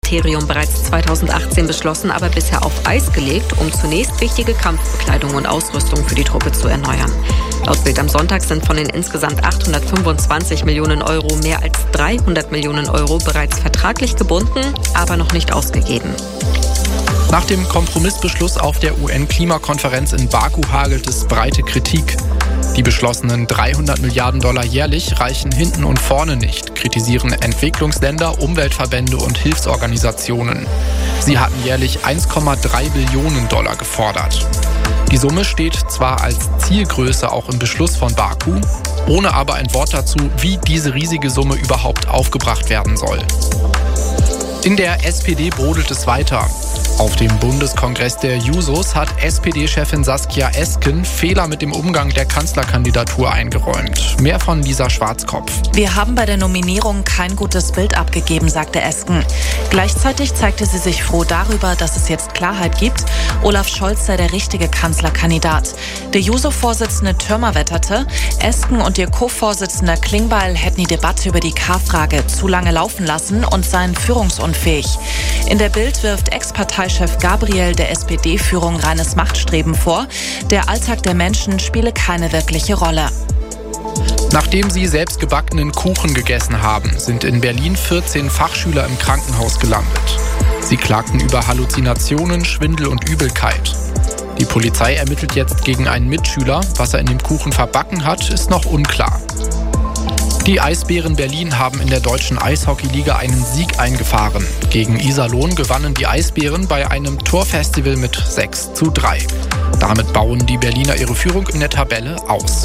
Außenministerium bereits 2018 beschlossen, aber bisher auf Eis gelegt, um zunächst wichtige Kampfbekleidung und Ausrüstung für die Truppe zu erneuern. Laut Bild am Sonntag sind von den insgesamt 825 Millionen Euro mehr als 300 Millionen Euro bereits vertraglich gebunden, aber noch nicht ausgegeben. Nach dem Kompromissbeschluss auf der UN-Klimakonferenz in Baku hagelt es breite Kritik. Die beschlossenen 300 Milliarden Dollar jährlich reichen hinten und vorne nicht, kritisieren Entwicklungsländer, Umweltverbände und Hilfsorganisationen. Sie hatten jährlich 1,3 Billionen Dollar gefordert. Die Summe steht zwar als Zielgröße auch im Beschluss von Baku, ohne aber ein Wort dazu, wie diese riesige Summe überhaupt aufgebracht werden soll. In der SPD brodelt es weiter. Auf dem Bundeskongress der Jusos hat SPD-Chefin Saskia Esken Fehler mit dem Umgang der Kanzlerkandidatur eingeräumt. Mehr von Lisa Schwarzkopf. Wir haben bei der Nominierung kein gutes Bild abgegeben, sagte Esken. Gleichzeitig zeigte sie sich froh darüber, dass es jetzt Klarheit gibt. Olaf Scholz sei der richtige Kanzlerkandidat. Der Juso-Vorsitzende Thürmer wetterte, Esken und ihr Co-Vorsitzender Klingbeil hätten die Debatte über die K-Frage zu lange laufen lassen und seien führungsunfähig. In der Bild wirft Ex-Parteichef Gabriel der SPD-Führung reines Machtstreben vor. Der Alltag der Menschen spiele keine wirkliche Rolle. Nachdem sie selbstgebackenen Kuchen gegessen haben, sind in Berlin 14 Fachschüler im Krankenhaus gelandet. Sie klagten über Halluzinationen, Schwindel und Übelkeit. Die Polizei ermittelt jetzt gegen einen Mitschüler. Was er in dem Kuchen verbacken hat, ist noch unklar. Die Eisbären Berlin haben in der deutschen Eishockeyliga einen Sieg eingefahren. Gegen Iserlohn gewannen die Eisbären bei einem Torfestival mit 6:3. Damit bauen die Berliner ihre Führung in der Tabelle aus.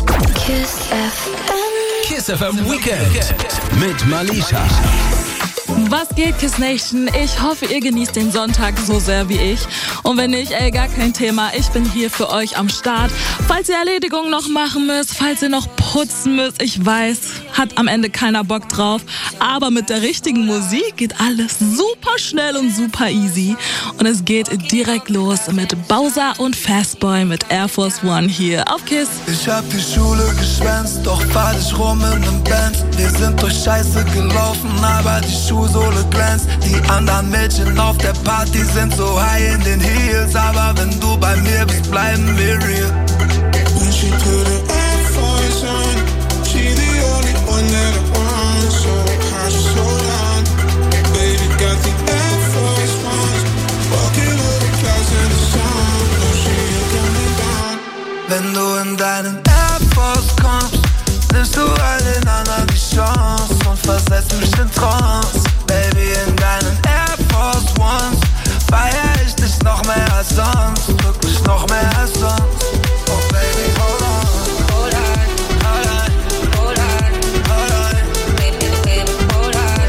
Kiss FM Weekend mit Malisha. Was geht, Kiss Nation? Ich hoffe, ihr genießt den Sonntag so sehr wie ich. Und wenn nicht, gar kein Thema. Ich bin hier für euch am Start. Falls ihr Erledigungen noch machen müsst, falls ihr noch putzen müsst, ich weiß, hat am Ende keiner Bock drauf. Aber mit der richtigen Musik geht alles super schnell und super easy. Und es geht direkt los mit Bowser und Fastboy mit Air Force One hier auf Kiss. Ich hab die Schule geschwänzt, doch fahr dich rum in nem Benz. Wir sind durch Scheiße gelaufen, aber die Schuhsohle glänzt. Die anderen Mädchen auf der Party sind so high in den Heels. Aber wenn du bei mir bist, bleiben wir real. When she put her Air Force on, she the only one that I want. So high, so down. Baby got the Air Force Ones, walking over clouds in the sun. No, she ain't coming down. Wenn du in deinen Air Force kommst, nimmst du all den anderen die Chance und versetzt mich in Trance. Baby, in deinen Air Force Ones feier ich dich noch mehr als sonst, wirklich noch mehr als sonst. Oh baby, hold on, hold on, hold on, hold on, hold on, baby, baby, hold on.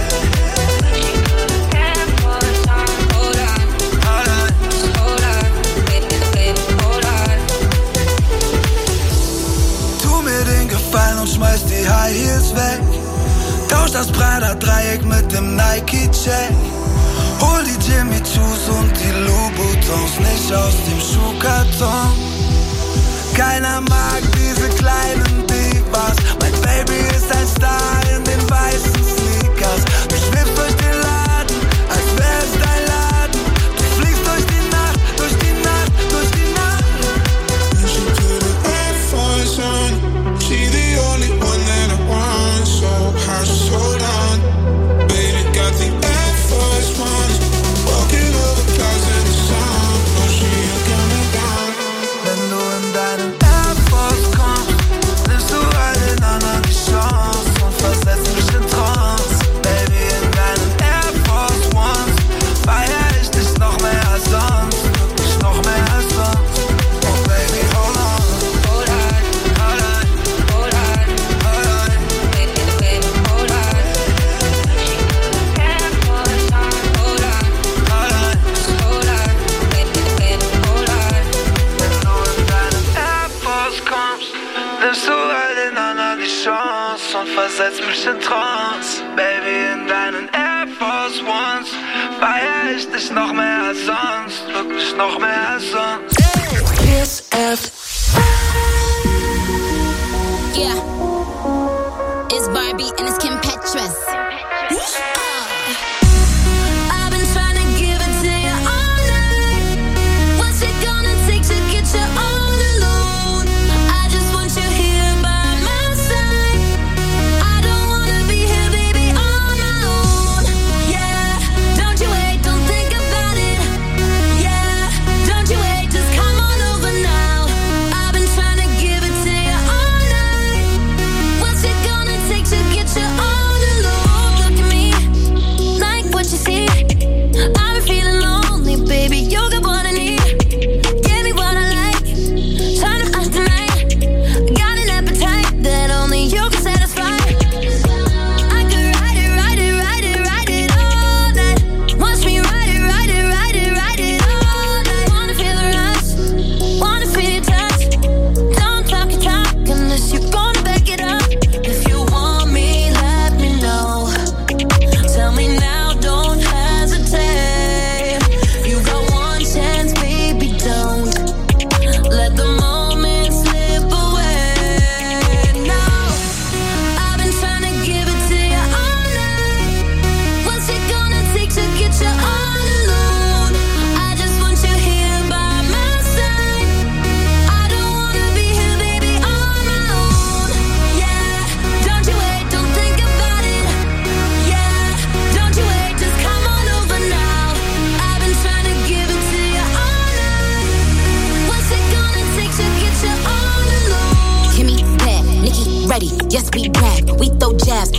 Air Force on, hold on, hold on, hold on, baby, baby, hold on. Tu mir den Gefallen und schmeiß die High Heels weg. Tausch das Prada-Dreieck mit dem Nike-Check. Hol die Jimmy Choos und die Louboutins nicht aus dem Schuhkarton. Keiner mag diese kleinen Divas. Mein Baby ist ein Star in den weißen Sneakers. Du schwebst durch den Laden, als wär's dein Laden. Du fliegst durch die Nacht, durch die Nacht, durch die Nacht. When she put her Air Force on, she the only one that I want. So high, so down. Baby got the Air Force Ones, walking over clouds in the sun. No, she ain't coming down. Wenn du in deinen Air Force kommst, nimmst du all den anderen die Chance und versetzt mich in Trance. Baby, in deinen Air Force Ones feier ich dich noch mehr als sonst, wirklich noch mehr als sonst. Oh baby, hold on, hold on, hold on, hold on, hold on, baby, baby, hold on. Air Force on, hold on, hold on, hold on, baby, baby, hold on. Wenn du in deinen Air Force kommst, nimmst du all den anderen die Chance und versetzt mich in Trance. Baby, in deinen Air Force Ones feier ich dich noch mehr als sonst, wirklich noch mehr als sonst. Kiss FM. Yeah, it's Barbie and it's Kim Petras. I've been trying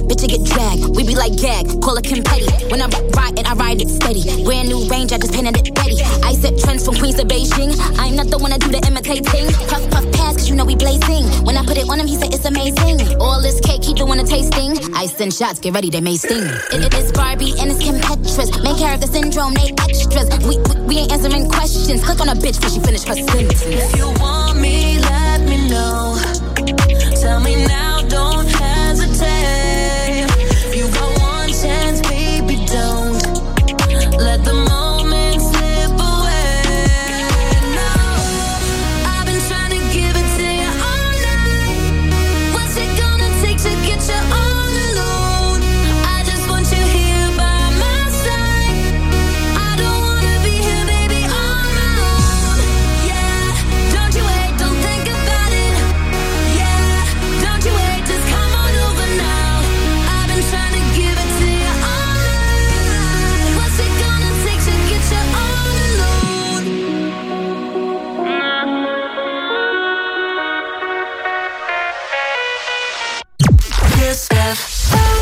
bitch, I get dragged. We be like gagged, call it Kim Petty. When I ride and I ride it steady. Brand new range, I just painted it ready. I set trends from Queens to Beijing. I'm not the one to do the imitating. Puff, puff, pass, cause you know we blazing. When I put it on him, he said it's amazing. All this cake, he doing a tasting. I send shots, get ready, they may sting. It is Barbie and it's Kim Petras. Main character syndrome, they extras. We ain't answering questions. Click on a bitch before she finish her sentence. If you want me, let me know. Tell me now, don't hesitate. If you got one chance, baby, don't let the moment slip away. No, I've been trying to give it to you all night. What's it gonna take to get you all alone? I just want you here by my side. I don't wanna be here, baby, on my own. Yeah, don't you wait, don't think about it. Yeah, don't you wait, just come on over now. I've been trying to give it to you all night. What's it gonna take to get you all alone? Kiss FM.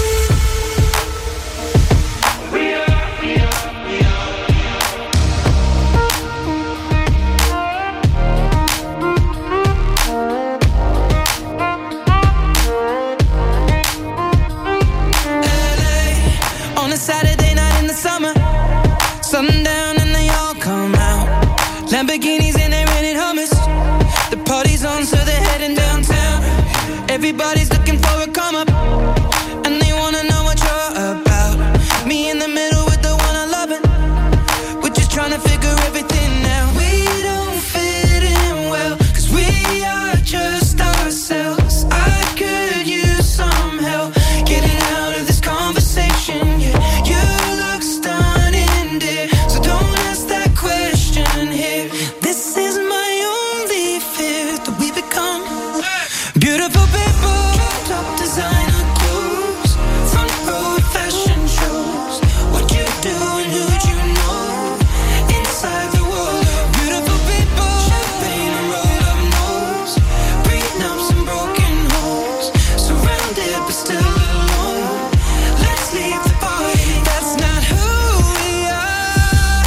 On a Saturday night in the summer, sundown and they all come out. Lamborghinis and they rented Hummers. The party's on, so they're heading downtown. Everybody's looking for a come up, and they wanna know what you're about. Me in the middle with the one I love it. We're just trying to figure everything out. We don't fit in well, cause we are just ourselves. I could use some help getting out of this conversation. Yeah, you look stunning, dear, so don't ask that question here. This is my only fear, that we become beautiful people, top designer clothes, front row fashion shows. What you do and who'd you know inside the world of beautiful people. Champagne and rolled up nose, prenups and broken homes. Surrounded but still alone. Let's leave the party. That's not who we are.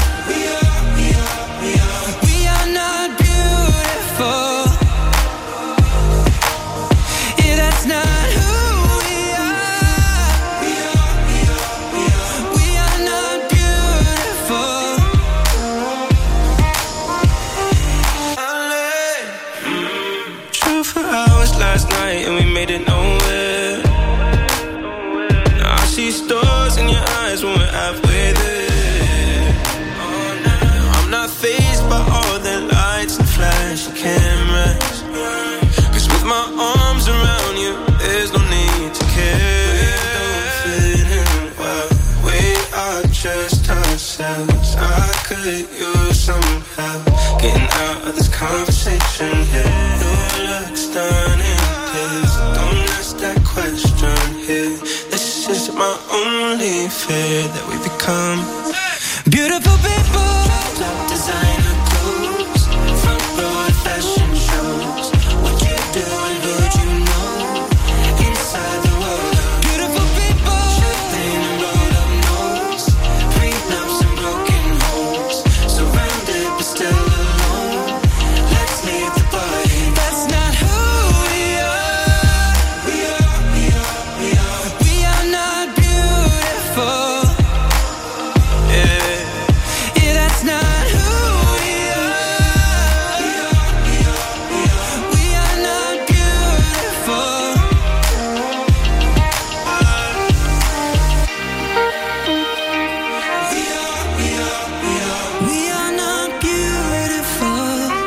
We are not beautiful. Yeah, that's not who we are. We are not beautiful. True for hours last night and we made it nowhere. Now I see stars in your eyes when we're halfway there. Oh, now I'm not fazed by all the lights and flashy cameras. Cause with my arms around you, there's no need to care. We don't fit in well, we are just ourselves. I could use some help getting out of this conversation here. You look stunning, please don't ask that question here. This is my only fear, that we become beautiful people, top designer clothes, front row fashion shows. What you do and who'd you know inside the world of beautiful people. Champagne and rolled up nose, prenups and broken homes. Surrounded but still alone. Let's leave the party. That's not who we are. We are not beautiful. Yeah, that's not who we are. We are not beautiful. We are not beautiful.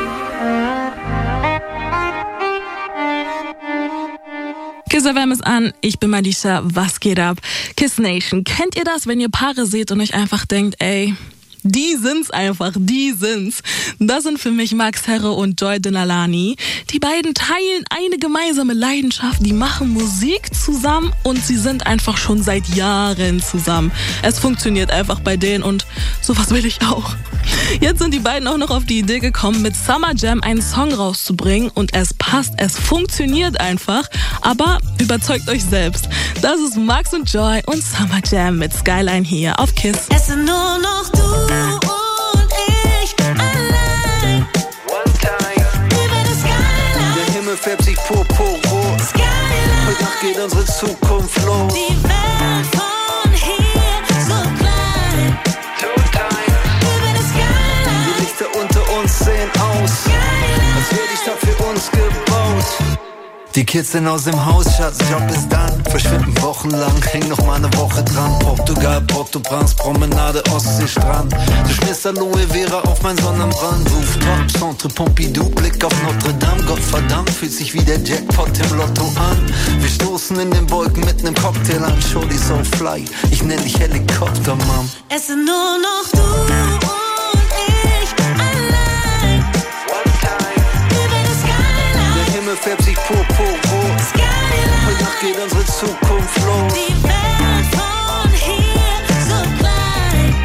Kiss FM ist an, ich bin Malisha, was geht ab? Kiss Nation, kennt ihr das, wenn ihr Paare seht und euch einfach denkt, ey, die sind's einfach, die sind's. Das sind für mich Max Herre und Joy Denalani. Die beiden teilen eine gemeinsame Leidenschaft, die machen Musik zusammen und sie sind einfach schon seit Jahren zusammen. Es funktioniert einfach bei denen und sowas will ich auch. Jetzt sind die beiden auch noch auf die Idee gekommen, mit Summer Jam einen Song rauszubringen und es passt, es funktioniert einfach, aber überzeugt euch selbst. Das ist Max und Joy und Summer Jam mit Skyline hier auf KISS. Es sind nur noch du und ich allein. One time. Über der Skyline. Der Himmel färbt sich purpurrot. Skyline. Heute Nacht geht unsere Zukunft los. Die Welt von hier so klein. Über der Skyline. Die Lichter unter uns sehen aus, als wäre die Stadt für uns gebaut. Die Kids sind aus dem Haus, Schatz, Job ist dann. Verschwinden wochenlang, häng noch mal eine Woche dran. Portugal, Port-au-Prince, Promenade, Ostseestrand. Du schmierst Aloe Vera auf mein Sonnenbrand. Rooftop, Centre Pompidou, Blick auf Notre Dame. Gottverdammt, fühlt sich wie der Jackpot im Lotto an. Wir stoßen in den Wolken mit nem Cocktail an. Shorty so fly, ich nenn dich Helikopter, Mom. Es sind nur noch du und ich allein. Über der Skyline. Der Himmel färbt sich purpurrot. Heute Nacht geht unsere Zukunft los. Die Welt von hier so klein.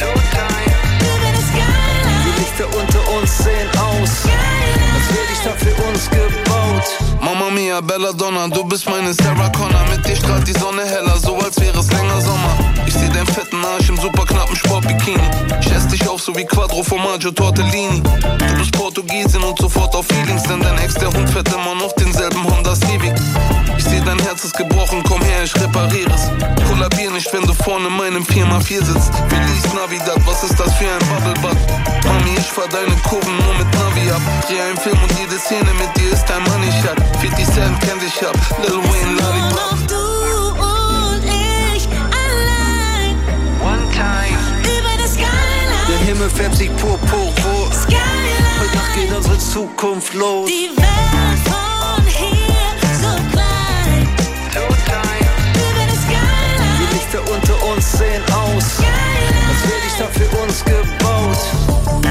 Über der Skyline. Die Lichter unter uns sehen aus, als wäre die Stadt für uns gebaut. Mama mia, Belladonna, du bist meine Sarah Connor. Mit dir strahlt die Sonne heller, so als wäre es länger Sommer. Ich seh deinen fetten Arsch im super knappen Sportbikini. Ich ess dich auf, so wie Quattro Formaggio Tortellini. Du bist Portugiesin und sofort auf Feelings, denn dein Ex, der Hund, fährt immer noch denselben Honda Civic. Ich seh, dein Herz ist gebrochen, komm her, ich repariere es. Kollabier nicht, wenn du vorne in meinem 4x4 sitzt. Feliz Navidad, was ist das für ein Bubblebad? Mami, ich fahr deine Kurven nur mit Navi ab. Dreh einen Film und jede Szene mit dir ist ein Money Shot. 50 Cent kennt dich ab, Lil Wayne, Lollipop. Nur noch du und ich allein. One time. Über der Skyline. Der Himmel färbt sich purpurrot. Skyline. Heute Nacht geht unsere Zukunft los. Die Welt von hier so klein. Über der Skyline. Die Lichter unter uns sehen aus, als wäre die Stadt für uns gebaut.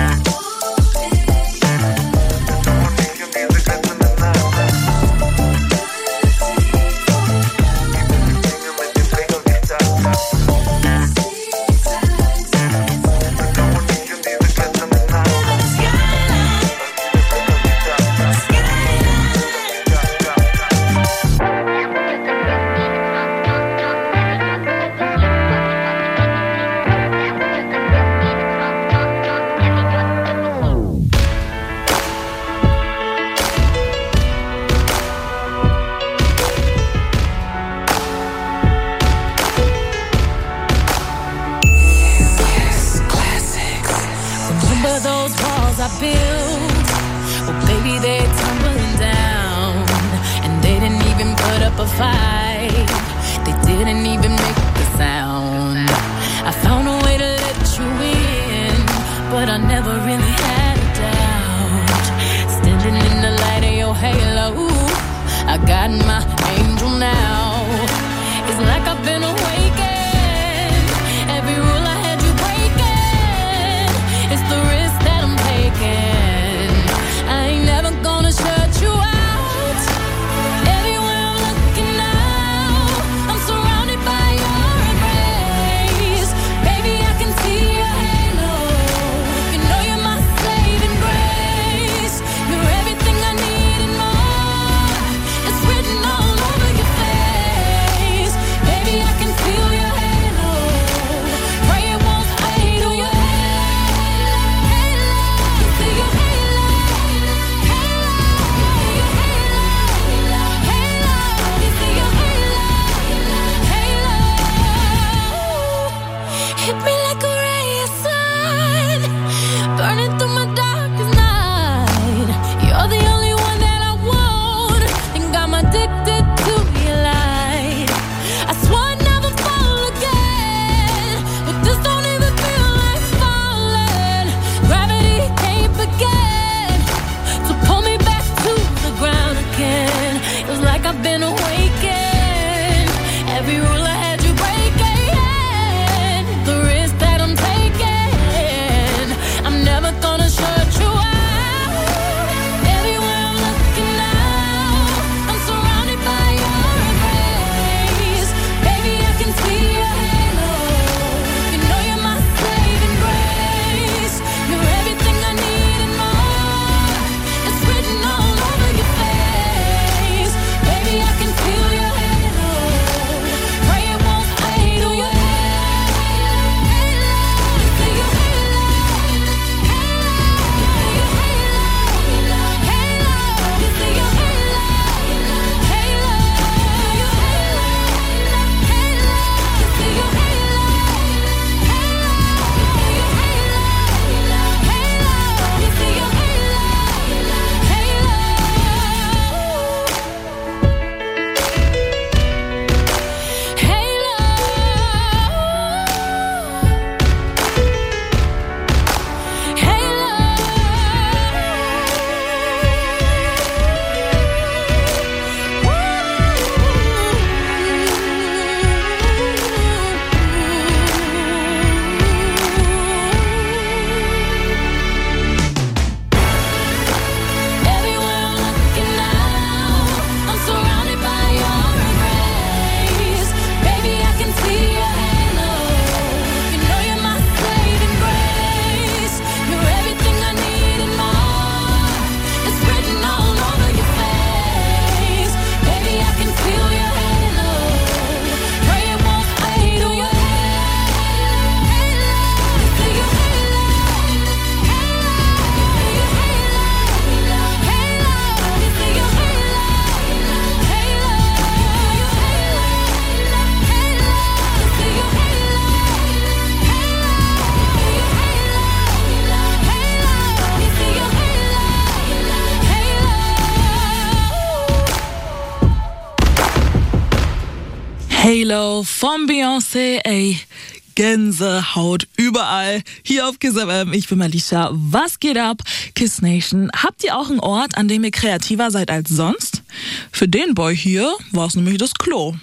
Halo von Beyoncé, ey, Gänsehaut überall. Hier auf Kiss FM, ich bin Malisha. Was geht ab, Kiss Nation? Habt ihr auch einen Ort, an dem ihr kreativer seid als sonst? Für den Boy hier war es nämlich das Klo.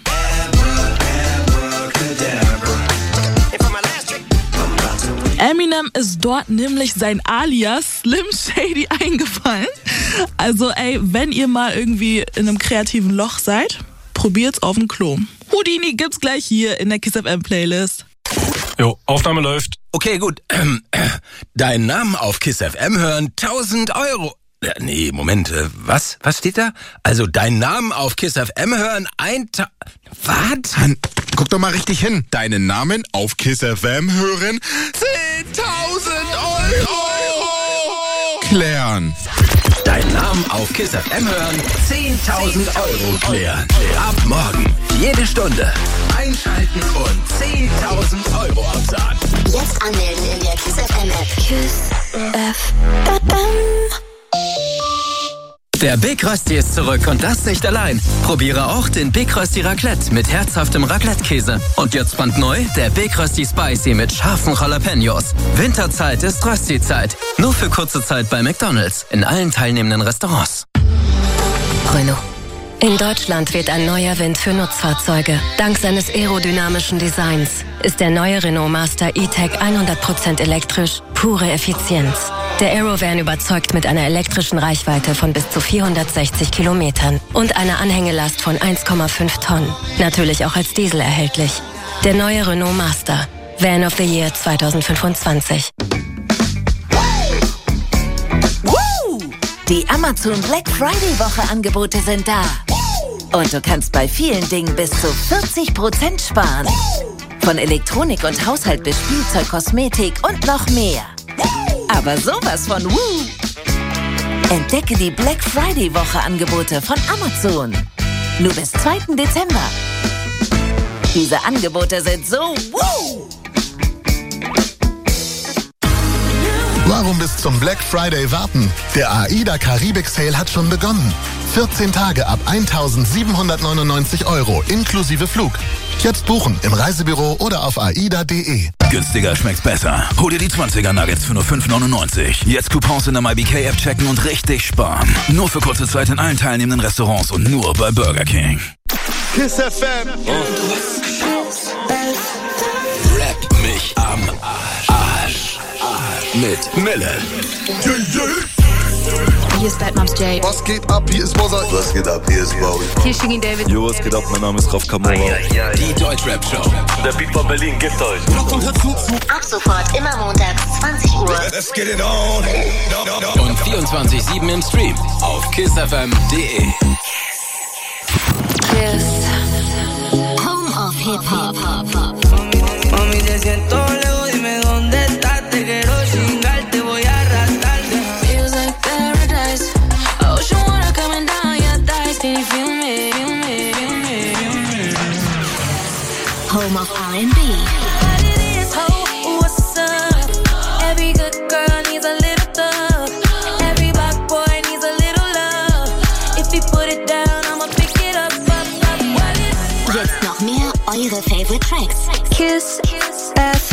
Eminem ist dort nämlich sein Alias Slim Shady eingefallen. Also ey, wenn ihr mal irgendwie in einem kreativen Loch seid, probiert's auf dem Klo. Houdini gibt's gleich hier in der Kiss FM Playlist. Jo, Aufnahme läuft. Okay, gut. Deinen Namen auf Kiss FM hören, 1.000 Euro. Nee, Moment, was? Was steht da? Also, deinen Namen auf Kiss FM hören, Was? Guck doch mal richtig hin. Deinen Namen auf Kiss FM hören, 10.000 Euro klären. Deinen Namen auf Kiss FM hören, 10.000 Euro klären. Ab morgen, jede Stunde. Einschalten und 10.000 Euro absagen. Jetzt anmelden in der Kiss FM App. Kiss FM. Der Big Rösti ist zurück und das nicht allein. Probiere auch den Big Rösti Raclette mit herzhaftem Raclette-Käse. Und jetzt brandneu, der Big Rösti Spicy mit scharfen Jalapenos. Winterzeit ist Rösti-Zeit. Nur für kurze Zeit bei McDonald's. In allen teilnehmenden Restaurants. Renault. In Deutschland weht ein neuer Wind für Nutzfahrzeuge. Dank seines aerodynamischen Designs ist der neue Renault Master E-Tech 100% elektrisch, pure Effizienz. Der Aerovan überzeugt mit einer elektrischen Reichweite von bis zu 460 Kilometern und einer Anhängelast von 1,5 Tonnen. Natürlich auch als Diesel erhältlich. Der neue Renault Master. Van of the Year 2025. Die Amazon Black Friday Woche Angebote sind da. Und du kannst bei vielen Dingen bis zu 40% sparen. Von Elektronik und Haushalt bis Spielzeug, Kosmetik und noch mehr. Aber sowas von Woo! Entdecke die Black Friday Woche Angebote von Amazon. Nur bis 2. Dezember. Diese Angebote sind so Woo! Warum bis zum Black Friday warten? Der AIDA Karibik Sale hat schon begonnen. 14 Tage ab 1.799 Euro inklusive Flug. Jetzt buchen im Reisebüro oder auf aida.de. Günstiger schmeckt's besser. Hol dir die 20er Nuggets für nur 5,99. Jetzt Coupons in der MyBK-App checken und richtig sparen. Nur für kurze Zeit in allen teilnehmenden Restaurants und nur bei Burger King. Kiss FM. Rap mich am Arsch. Mit Mille. Hier ist Bad Moms J. Was geht ab? Hier ist Mozart. Was geht ab? Hier ist Bowie. Hier ist Shiggy David. Jo, was geht ab? Mein Name ist Raf Kamora. Die Deutschrap-Show. Der Beat von Berlin gibt euch. Ab sofort immer montags 20 Uhr. Let's get it on. Und 24/7 im Stream auf kissfm.de. Kiss. Home of Hip-Hop. Mami, te siento lejos, dime dónde estás. Te quiero chingar, te voy a arrastrar. Feels like paradise. Ocean water coming down your thighs. Can you feel me? Home of R&B. What's up? Every good girl needs a little love. Every black boy needs a little love. If you put it down, I'ma pick it up. Jetzt noch mehr eure Favorite Tracks. Kiss F.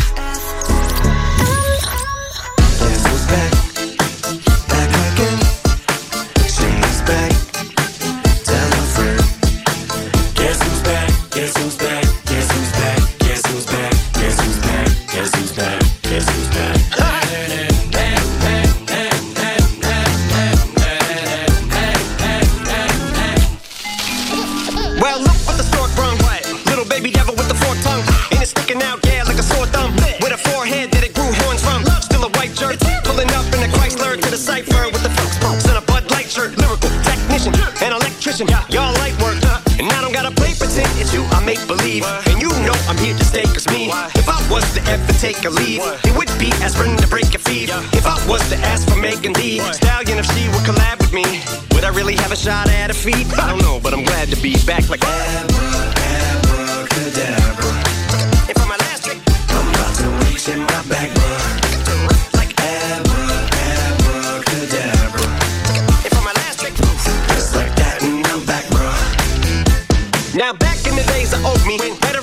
Y'all light work, and I don't gotta play pretend it's you, I make believe. And you know I'm here to stay, cause me, if I was to ever take a leave, it would be aspirin to break your feet. If I was to ask for Megan Thee Stallion, if she would collab with me, would I really have a shot at a feat? I don't know, but I'm glad to be back like abracadabra. And for my last trick, I'm about to reach in my back, bro. Like abracadabra. And for my last trick, just like that, and I'm back, bro. Now back in the days I owed me better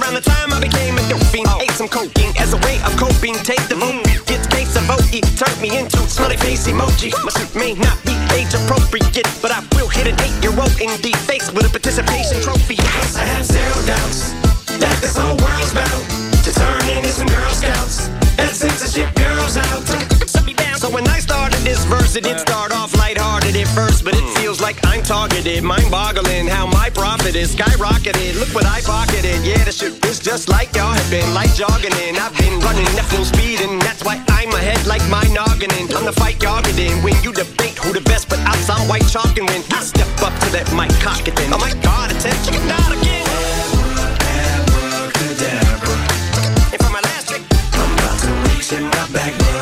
he turned me into smiley face emoji. My suit may not be age appropriate, but I will hit an 8-year-old in the face with a participation trophy. Yes, I have zero doubts that this whole world's about to turn into some Girl Scouts and censorship girls out. So when I started this verse, it did start off lighthearted at first, but it feels like I'm targeted, mind-boggling how my profit is skyrocketed. Look what I pocketed, yeah, the shit is just like y'all have been, like jogging in. I've been running at full speed, and that's why I'm ahead like my noggin. I'm the fight y'all get in when you debate who the best, but I'll sound white chalk and win. I step up to that mic, cock it then. Oh my God, attention, not again. Abracadabra. And for my last trick, I'm about to reach in my back, bro.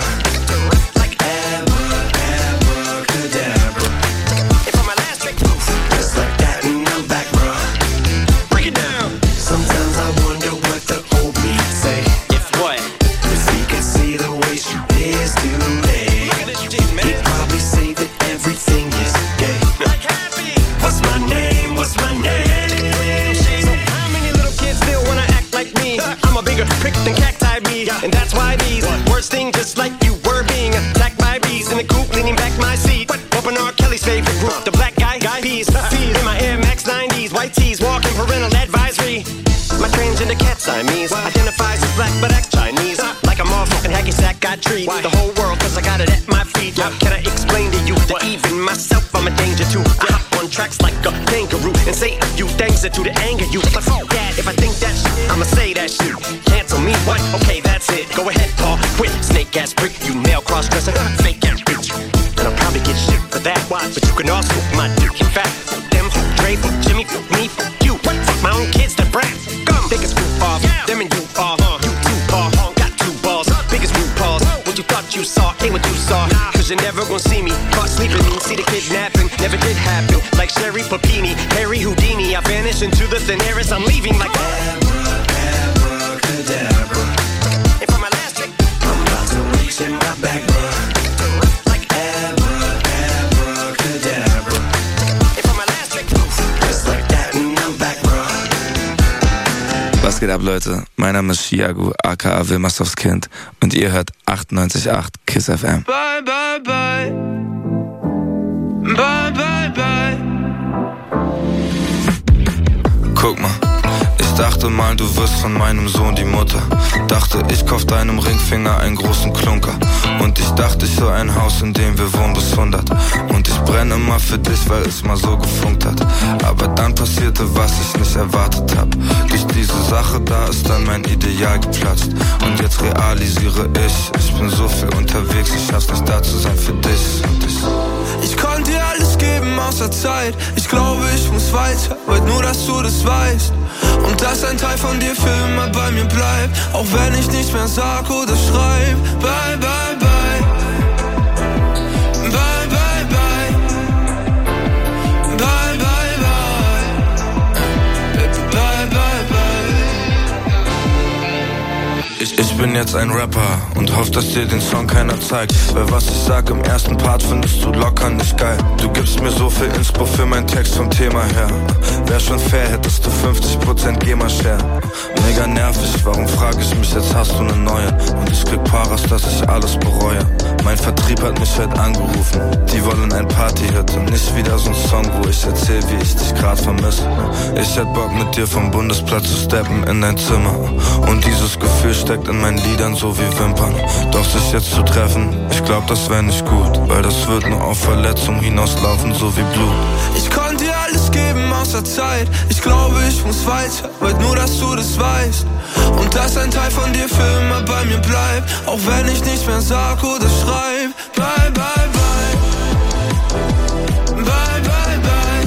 Prick than cacti me, and that's why these words sting just like you were being attacked by bees in the coop, leaning back my seat. Open R. Kelly's favorite group, the black guy peas. In my Air Max 90s, white tees, walking parental advisory. My transgender cat Siamese identifies as black but acts Chinese. Like a motherfucking hacky sack, I treat the whole world cause I got it at my feet. How can I explain to you that even myself I'm a danger to? I hop on tracks like a kangaroo and say a few things that to the anger you. But fuck that, if I think that shit, I'ma say that shit. Cancel me, what? Okay, that's it. Go ahead, Paul, quit. Snake ass prick, you male cross-dresser, fake ass bitch. And I'll probably get shit for that, why? But you can also my dick, in fact. Fuck them, fuck Dre, fuck Jimmy, fuck me, fuck you. What? Fuck my own kids, the brat. Come, biggest group off, them and you are. You two paw, got two balls, biggest group paws. What you thought you saw, ain't what you saw. Cause you're never gonna see me caught sleeping. See the kidnapping, never did happen. Like Sherry Papini, Harry Houdini. I vanish into the thin air as I'm leaving like abracadabra. And for my last trick, I'm about to reach in my back, bro. Like abracadabra. And for my last trick, just like that and I'm back, bro. Was geht ab, Leute? Mein Name ist Chiago, aka Wilmersdorfs Kind, und ihr hört 98.8 KISS FM. Bye, bye, bye. Bye, bye, bye. Guck mal, ich dachte mal, du wirst von meinem Sohn die Mutter. Dachte, ich kauf deinem Ringfinger einen großen Klunker. Und ich dachte, ich soll ein Haus, in dem wir wohnen bis 100. Und ich brenne immer für dich, weil es mal so gefunkt hat. Aber dann passierte, was ich nicht erwartet hab. Durch diese Sache, da ist dann mein Ideal geplatzt. Und jetzt realisiere ich bin so viel unterwegs, ich schaff's nicht da zu sein für dich und dich. Ich konnte dir alles geben außer Zeit. Ich glaube, ich muss weiter, wollt nur, dass du das weißt. Und dass ein Teil von dir für immer bei mir bleibt. Auch wenn ich nicht mehr sag oder schreib. Bye, bye, bye. Bye, bye, bye. Bye, bye, bye. Bye, bye, bye. Ich bin jetzt ein Rapper und hoff, dass dir den Song keiner zeigt. Weil was ich sag im ersten Part findest du locker nicht geil. Du gibst mir so viel Inspo für meinen Text vom Thema her. Wär schon fair, hättest du 50% GEMA-Share. Mega nervig, warum frag ich mich, jetzt hast du ne neue. Und ich krieg Paras, dass ich alles bereue. Mein Vertrieb hat mich heute angerufen. Die wollen ein Party-Hit und nicht wieder so ein Song, wo ich erzähl, wie ich dich grad vermisse. Ich hätt Bock mit dir vom Bundesplatz zu steppen in dein Zimmer. Und dieses Gefühl steckt in meinen Liedern so wie Wimpern. Doch sich jetzt zu treffen, ich glaub, das wär nicht gut. Weil das wird nur auf Verletzung hinauslaufen, so wie Blut. Ich konnte dir alles geben außer Zeit. Ich glaube, ich muss weiter, wollt nur, dass du das weißt. Und dass ein Teil von dir für immer bei mir bleibt. Auch wenn ich nicht mehr sag oder schreib. Bye, bye, bye. Bye, bye, bye.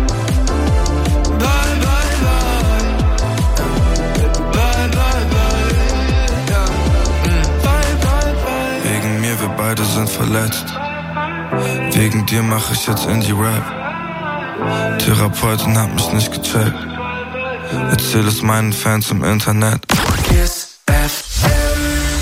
Bye, bye, bye. Bye, bye, bye. Ja. Bye, bye, bye. Wegen mir, wir beide sind verletzt. Wegen dir mach ich jetzt Indie-Rap. Therapeutin hat mich nicht gecheckt. Erzähl es meinen Fans im Internet. KISS FM.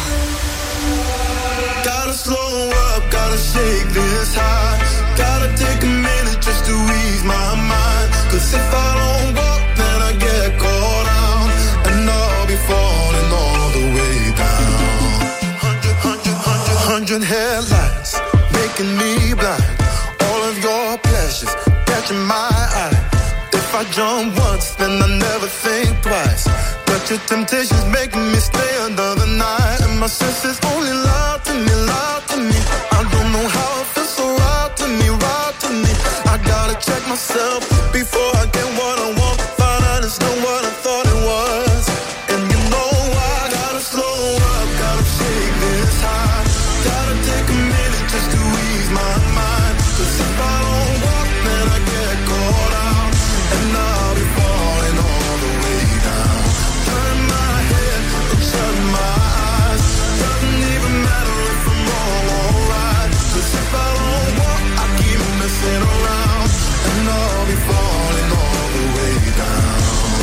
Gotta slow up, gotta shake this high. Gotta take a minute just to ease my mind. Cause if I don't walk, then I get caught out. And I'll be falling all the way down. 100 100 headlights making me blind. All of your pleasures catching my eye. If I jump once, then I never think twice. But your temptation's making me stay another night. And my senses only lie to me, lie to me. I don't know how it feels so right to me, right to me. I gotta check myself before I get what I want. Find out it's not what I thought it was. And you know I gotta slow up, gotta shake this high. Gotta take a minute just to ease my mind. 'Cause if I don't walk, then I get caught out. And I'll be falling all the way down. Turn my head and shut my eyes. Doesn't even matter if I'm wrong or right. 'Cause if I don't walk, I keep messing around. And I'll be falling all the way down.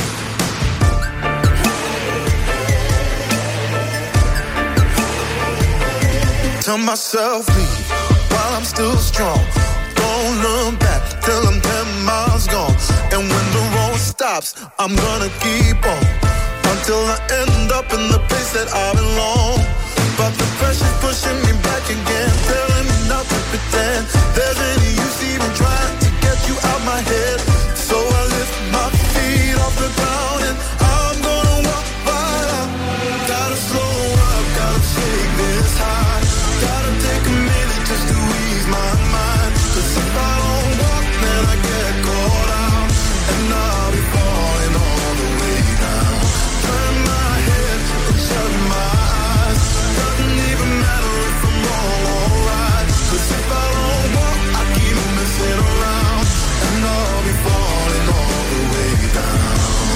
Tell myself leave while I'm still strong. Don't look back till I'm 10 miles gone. And when the road stops, I'm gonna keep on until I end up in the place that I belong. But the pressure's pushing me back again, telling me not to pretend there's any use even trying to get you out my head. So I lift my feet off the ground and I'm gonna walk right out. Gotta slow up, gotta shake this high. Gotta take a minute just to ease my mind. 'Cause if I don't walk, then I get caught out. And I'll be falling all the way down. Turn my head and shut my eyes. Doesn't even matter if I'm wrong or right. 'Cause if I don't walk, I keep messing around. And I'll be falling all the way down.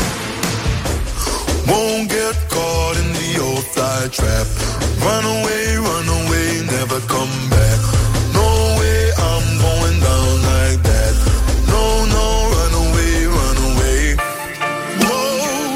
Won't get caught in the old fly trap. Run away, never come back. No way, I'm going down like that. No, no, run away, run away. Whoa,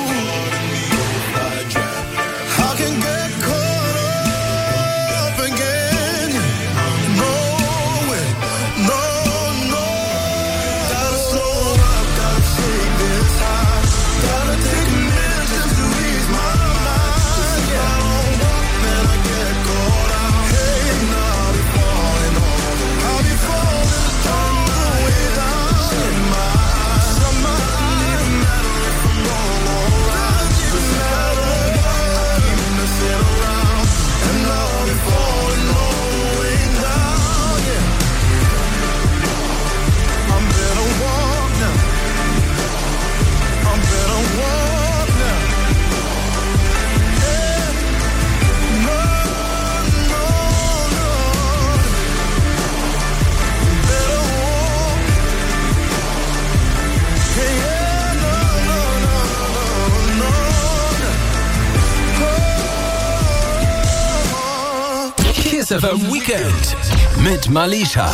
I can get caught up again. No way, no, no. Gotta slow up, gotta shake this high. Gotta take a minute just to ease my mind. If I don't walk, then I get caught out. Hey, and I'll be falling all the way. I'll be falling all the way down. Shut my eyes, shut my eyes. Doesn't even matter if I'm wrong or right. 'Cause if I don't walk, I keep messing around. And I'll be falling all the way down, yeah. I better walk now. I better walk now. Yeah. No, no, no. Better walk. Yeah, yeah, no, no, no, no, no. Kiss FM Weekend mit Malisha.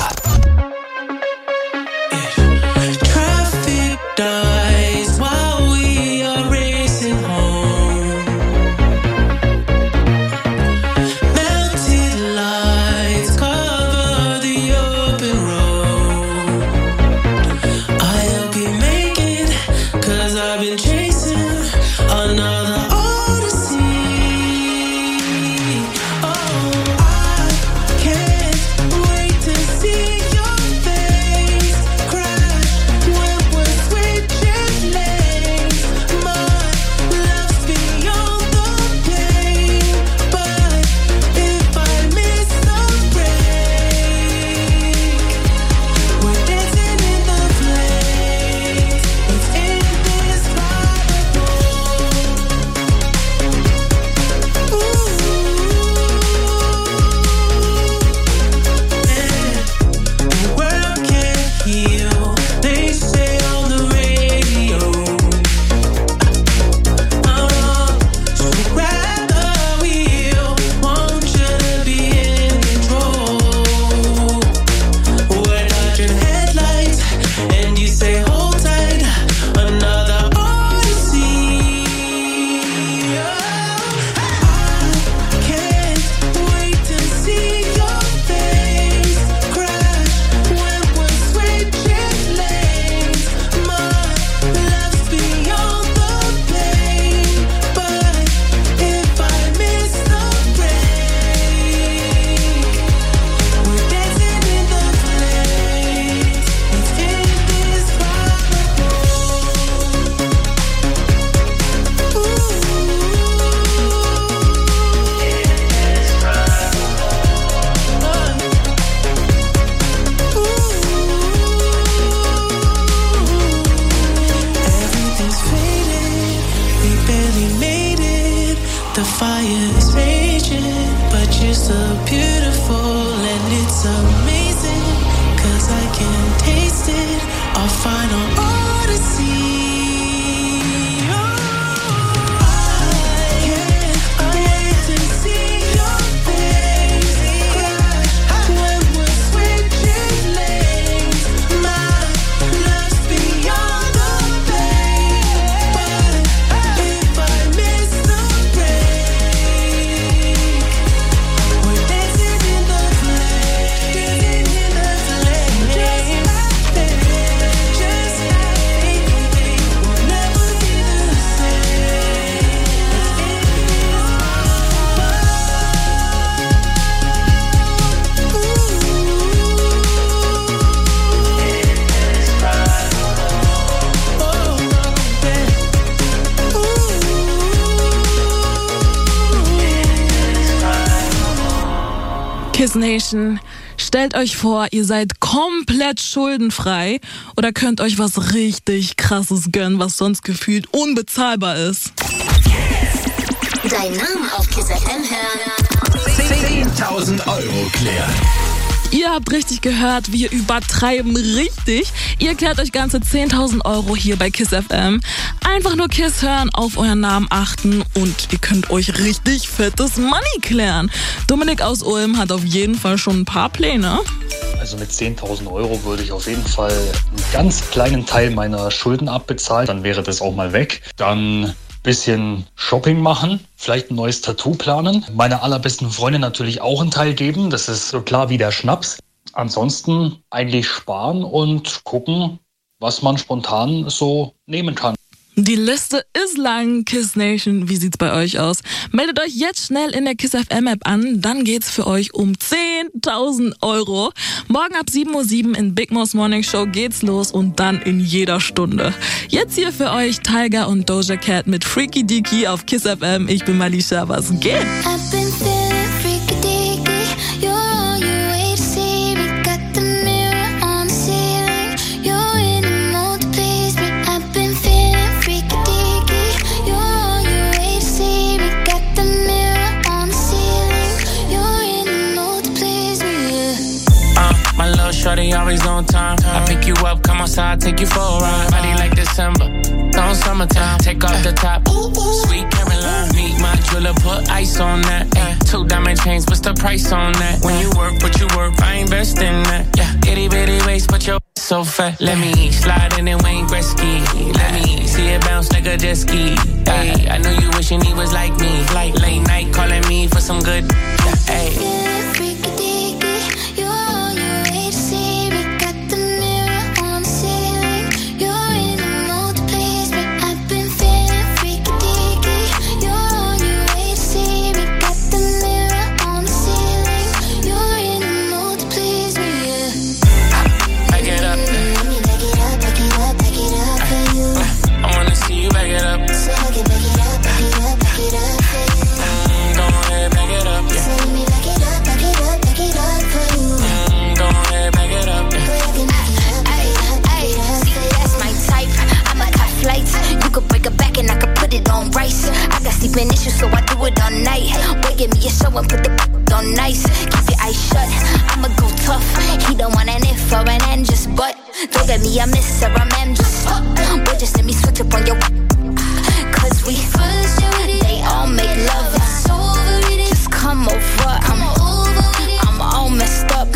Traffic dies while we are racing home. Melted lights cover the open road. I hope you make it, 'cause I've been chasing another odyssey. Oh, I can't wait to see your Kiss Nation, stellt euch vor, ihr seid komplett schuldenfrei oder könnt euch was richtig Krasses gönnen, was sonst gefühlt unbezahlbar ist. Dein Name auf Kiss FM hören. 10.000 Euro klären. Ihr habt richtig gehört, wir übertreiben richtig. Ihr klärt euch ganze 10.000 Euro hier bei Kiss FM. Einfach nur Kiss hören, auf euren Namen achten und ihr könnt euch richtig fettes Money klären. Dominik aus Ulm hat auf jeden Fall schon ein paar Pläne. Also mit 10.000 Euro würde ich auf jeden Fall einen ganz kleinen Teil meiner Schulden abbezahlen. Dann wäre das auch mal weg. Dann bisschen Shopping machen, vielleicht ein neues Tattoo planen. Meiner allerbesten Freundin natürlich auch einen Teil geben. Das ist so klar wie der Schnaps. Ansonsten eigentlich sparen und gucken, was man spontan so nehmen kann. Die Liste ist lang, Kiss Nation. Wie sieht's bei euch aus? Meldet euch jetzt schnell in der Kiss FM App an. Dann geht's für euch um 10.000 Euro. Morgen ab 7.07 Uhr in Big Mo's Morning Show geht's los und dann in jeder Stunde. Jetzt hier für euch Tyga und Doja Cat mit Freaky Deaky auf Kiss FM. Ich bin Malisha, was geht? Shorty always on time. I pick you up, come outside, take you for a ride. Body like December, on summertime. Take off the top, sweet Caroline. Meet my jeweler, put ice on that. Ay, 2 diamond chains, what's the price on that? When you work, what you work, I invest in that. Yeah, itty bitty waist, but your so fat. Let me slide in and Wayne Gretzky. Let me see it bounce like a jet ski. Ay, I know you wishing he was like me. Like late night calling me for some good. Ay. Sleeping issues, so I do it all night. Boy, give me a show and put the on nice. Keep your eyes shut, I'ma go tough. He don't want an if or an end, just but. Don't get me a miss or a man, just boy, just let me switch up on your. Cause we they all make love. Just come over, I'm all messed up.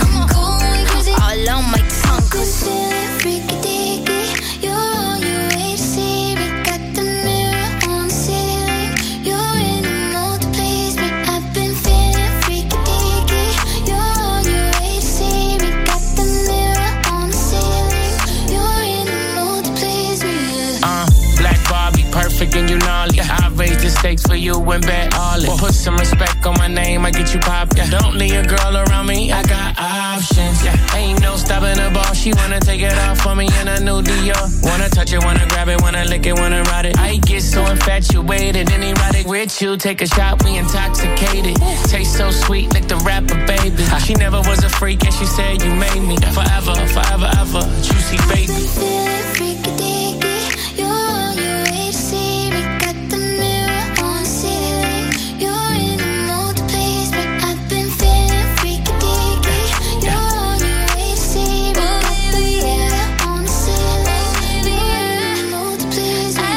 All on my tongue. Cause freaky dicky, you're all you wait to see me. Got the mirror on the ceiling. You're in the mood to please me. I've been feeling freaky dicky. You're all you wait to see me. Got the mirror on the ceiling. You're in the mood to please me. Black Barbie, perfect and you gnarly. I raise the stakes for you and bet all it. Put some respect on my name, I get you poppin'. Don't need a girl around me, I got options. Ain't no stopping the ball, she wanna take it off for me in a new Dior. Wanna touch it, wanna grab it, wanna lick it, wanna ride it. I get so infatuated and erotic with you. Take a shot, we intoxicated. Taste so sweet like the rapper, baby. She never was a freak and she said you made me. Forever, forever, ever, juicy baby. Freaky dicky, you're all you wait to see me. Got the mirror on the ceiling. You're in the mood to please me. I've been feeling freaky dicky. You're all you wait to see me. Got the mirror on the ceiling. You're in the mood to please me.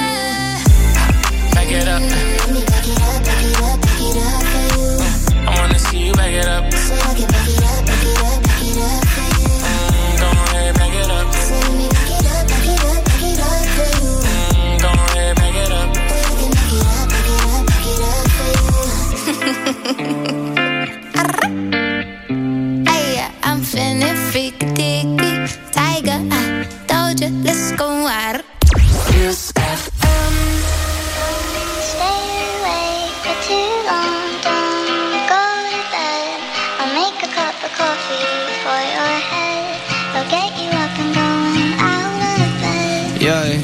Back it up. Let me back it up, back it up, back it up for you. I wanna see you back it up. So I can back it up, back it up, back it up for you. Go ahead, back it up. So let me back it up, back it up, back it up for you. Go ahead, back it up. So I can back it up, back it up, back it up for you. Hey, I'm feeling freaky dicky. Tiger, Doja, let's go out. Kiss FM. Stay awake for too long. Don't go to bed. I'll make a cup of coffee for your head. I'll get you up and going out of bed. Yeah,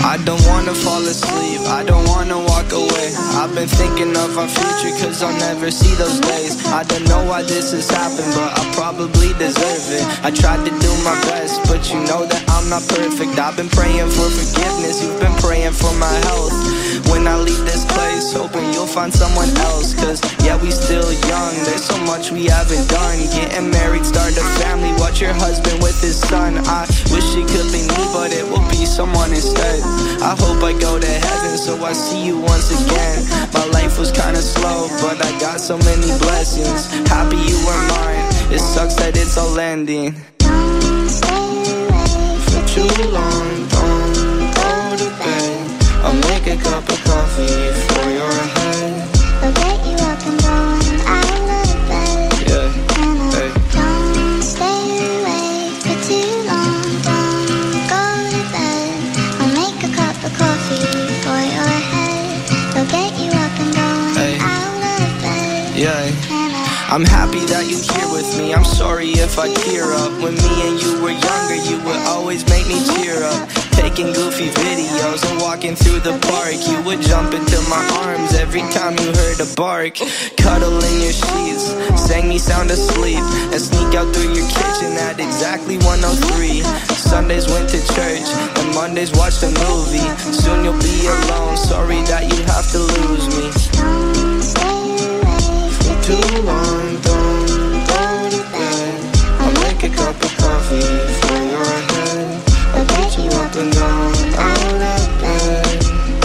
I don't wanna fall asleep, I don't wanna walk away. I've been thinking of our future, cause I'll never see those days. I don't know why this has happened, but I probably deserve it. I tried to do my best, but you know that I'm not perfect. I've been praying for forgiveness, you've been praying for my health. When I leave this place, hoping you'll find someone else. Cause yeah, we still young, there's so much we haven't done. Getting married, start a family, watch your husband with his son. I wish it could be me, but it will be someone instead. I hope I go to heaven, so I see you once again. My life was kinda slow, but I got so many blessings. Happy you were mine, it sucks that it's all ending. Don't stay away for too long, don't go to bed. I'll make a cup of coffee for your head. I'll get you up and going out of bed. Yeah, hey. Don't stay away for too long, don't go to bed. I'll make a cup of coffee for your head. I'll get you up and going out of bed. Yeah. I'm happy that you're here with me, I'm sorry if I tear up. When me and you were younger, you would always make me cheer up. Taking goofy videos and walking through the park. You would jump into my arms every time you heard a bark. Cuddle in your sheets, sang me sound asleep, and sneak out through your kitchen at exactly 1:03. Sundays went to church, and Mondays watched a movie. Soon you'll be alone, sorry that you have to lose me. Don't stay away for too long, don't go to bed. I'll make a cup of coffee for your head. I'll get you up and down, out of bed.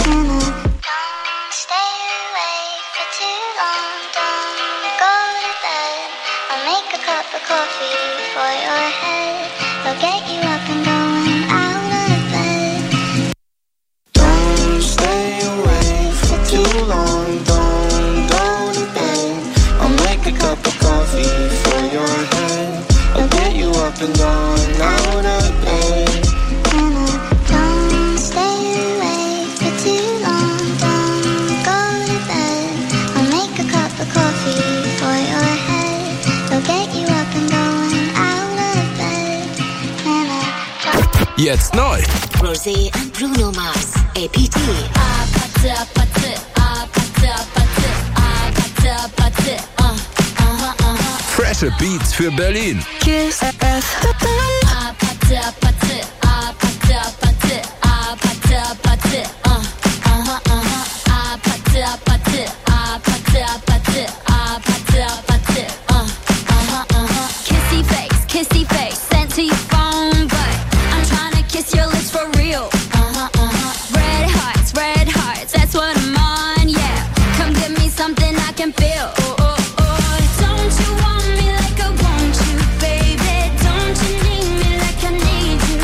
Don't stay away for too long, don't go to bed. I'll make a cup of coffee for your head. I'll get you up and going out of bed. Don't stay away for too long, don't go to bed. I'll make a cup of coffee for your head. I'll get you up and going out of bed. Don't stay away for too long, don't go to bed. I'll make a cup of coffee for your head. I'll get you up and going out of bed. Jetzt neu. Rosé and Bruno Mars, APT. Freshe Beats für Berlin. Kiss Kissy face, sent to your phone, but I'm trying to kiss your lips for real. Red hearts, that's what I'm on, yeah. Come give me something I can feel. Don't you want me like I want you, baby? Don't you need me like I need you?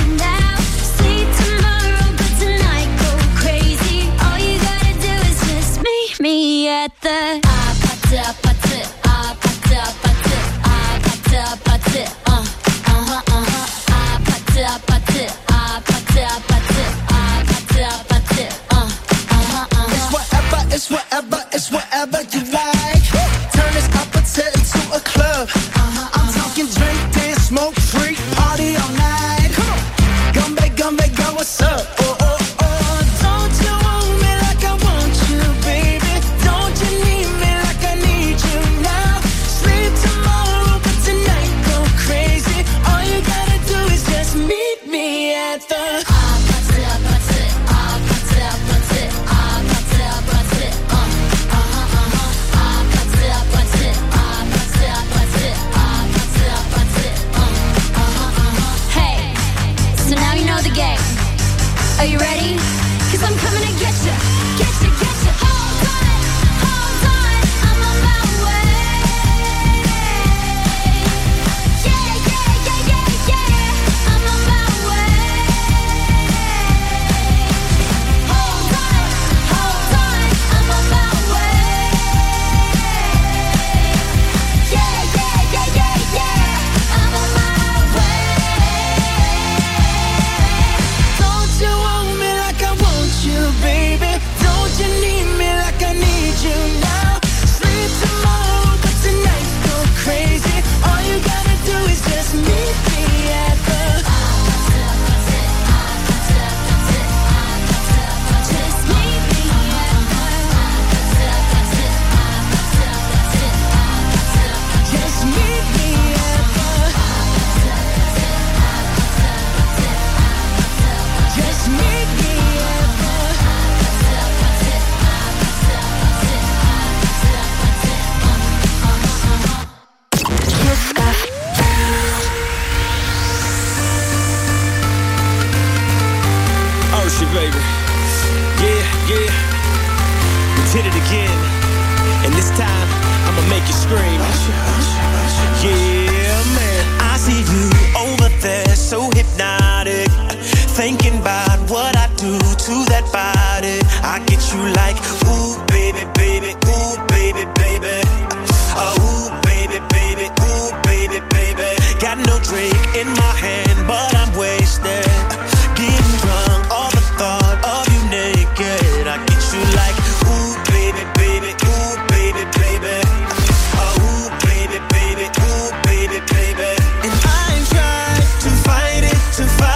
you like, ooh, baby, baby, ooh, baby, baby. Ooh, baby, baby, ooh, baby, baby. Got no drink in my hand, but I'm wasted. Getting drunk, all the thought of you naked. I get you like, ooh, baby, baby, ooh, baby, baby. Ooh, baby, baby, ooh, baby, baby. And I tried to fight it,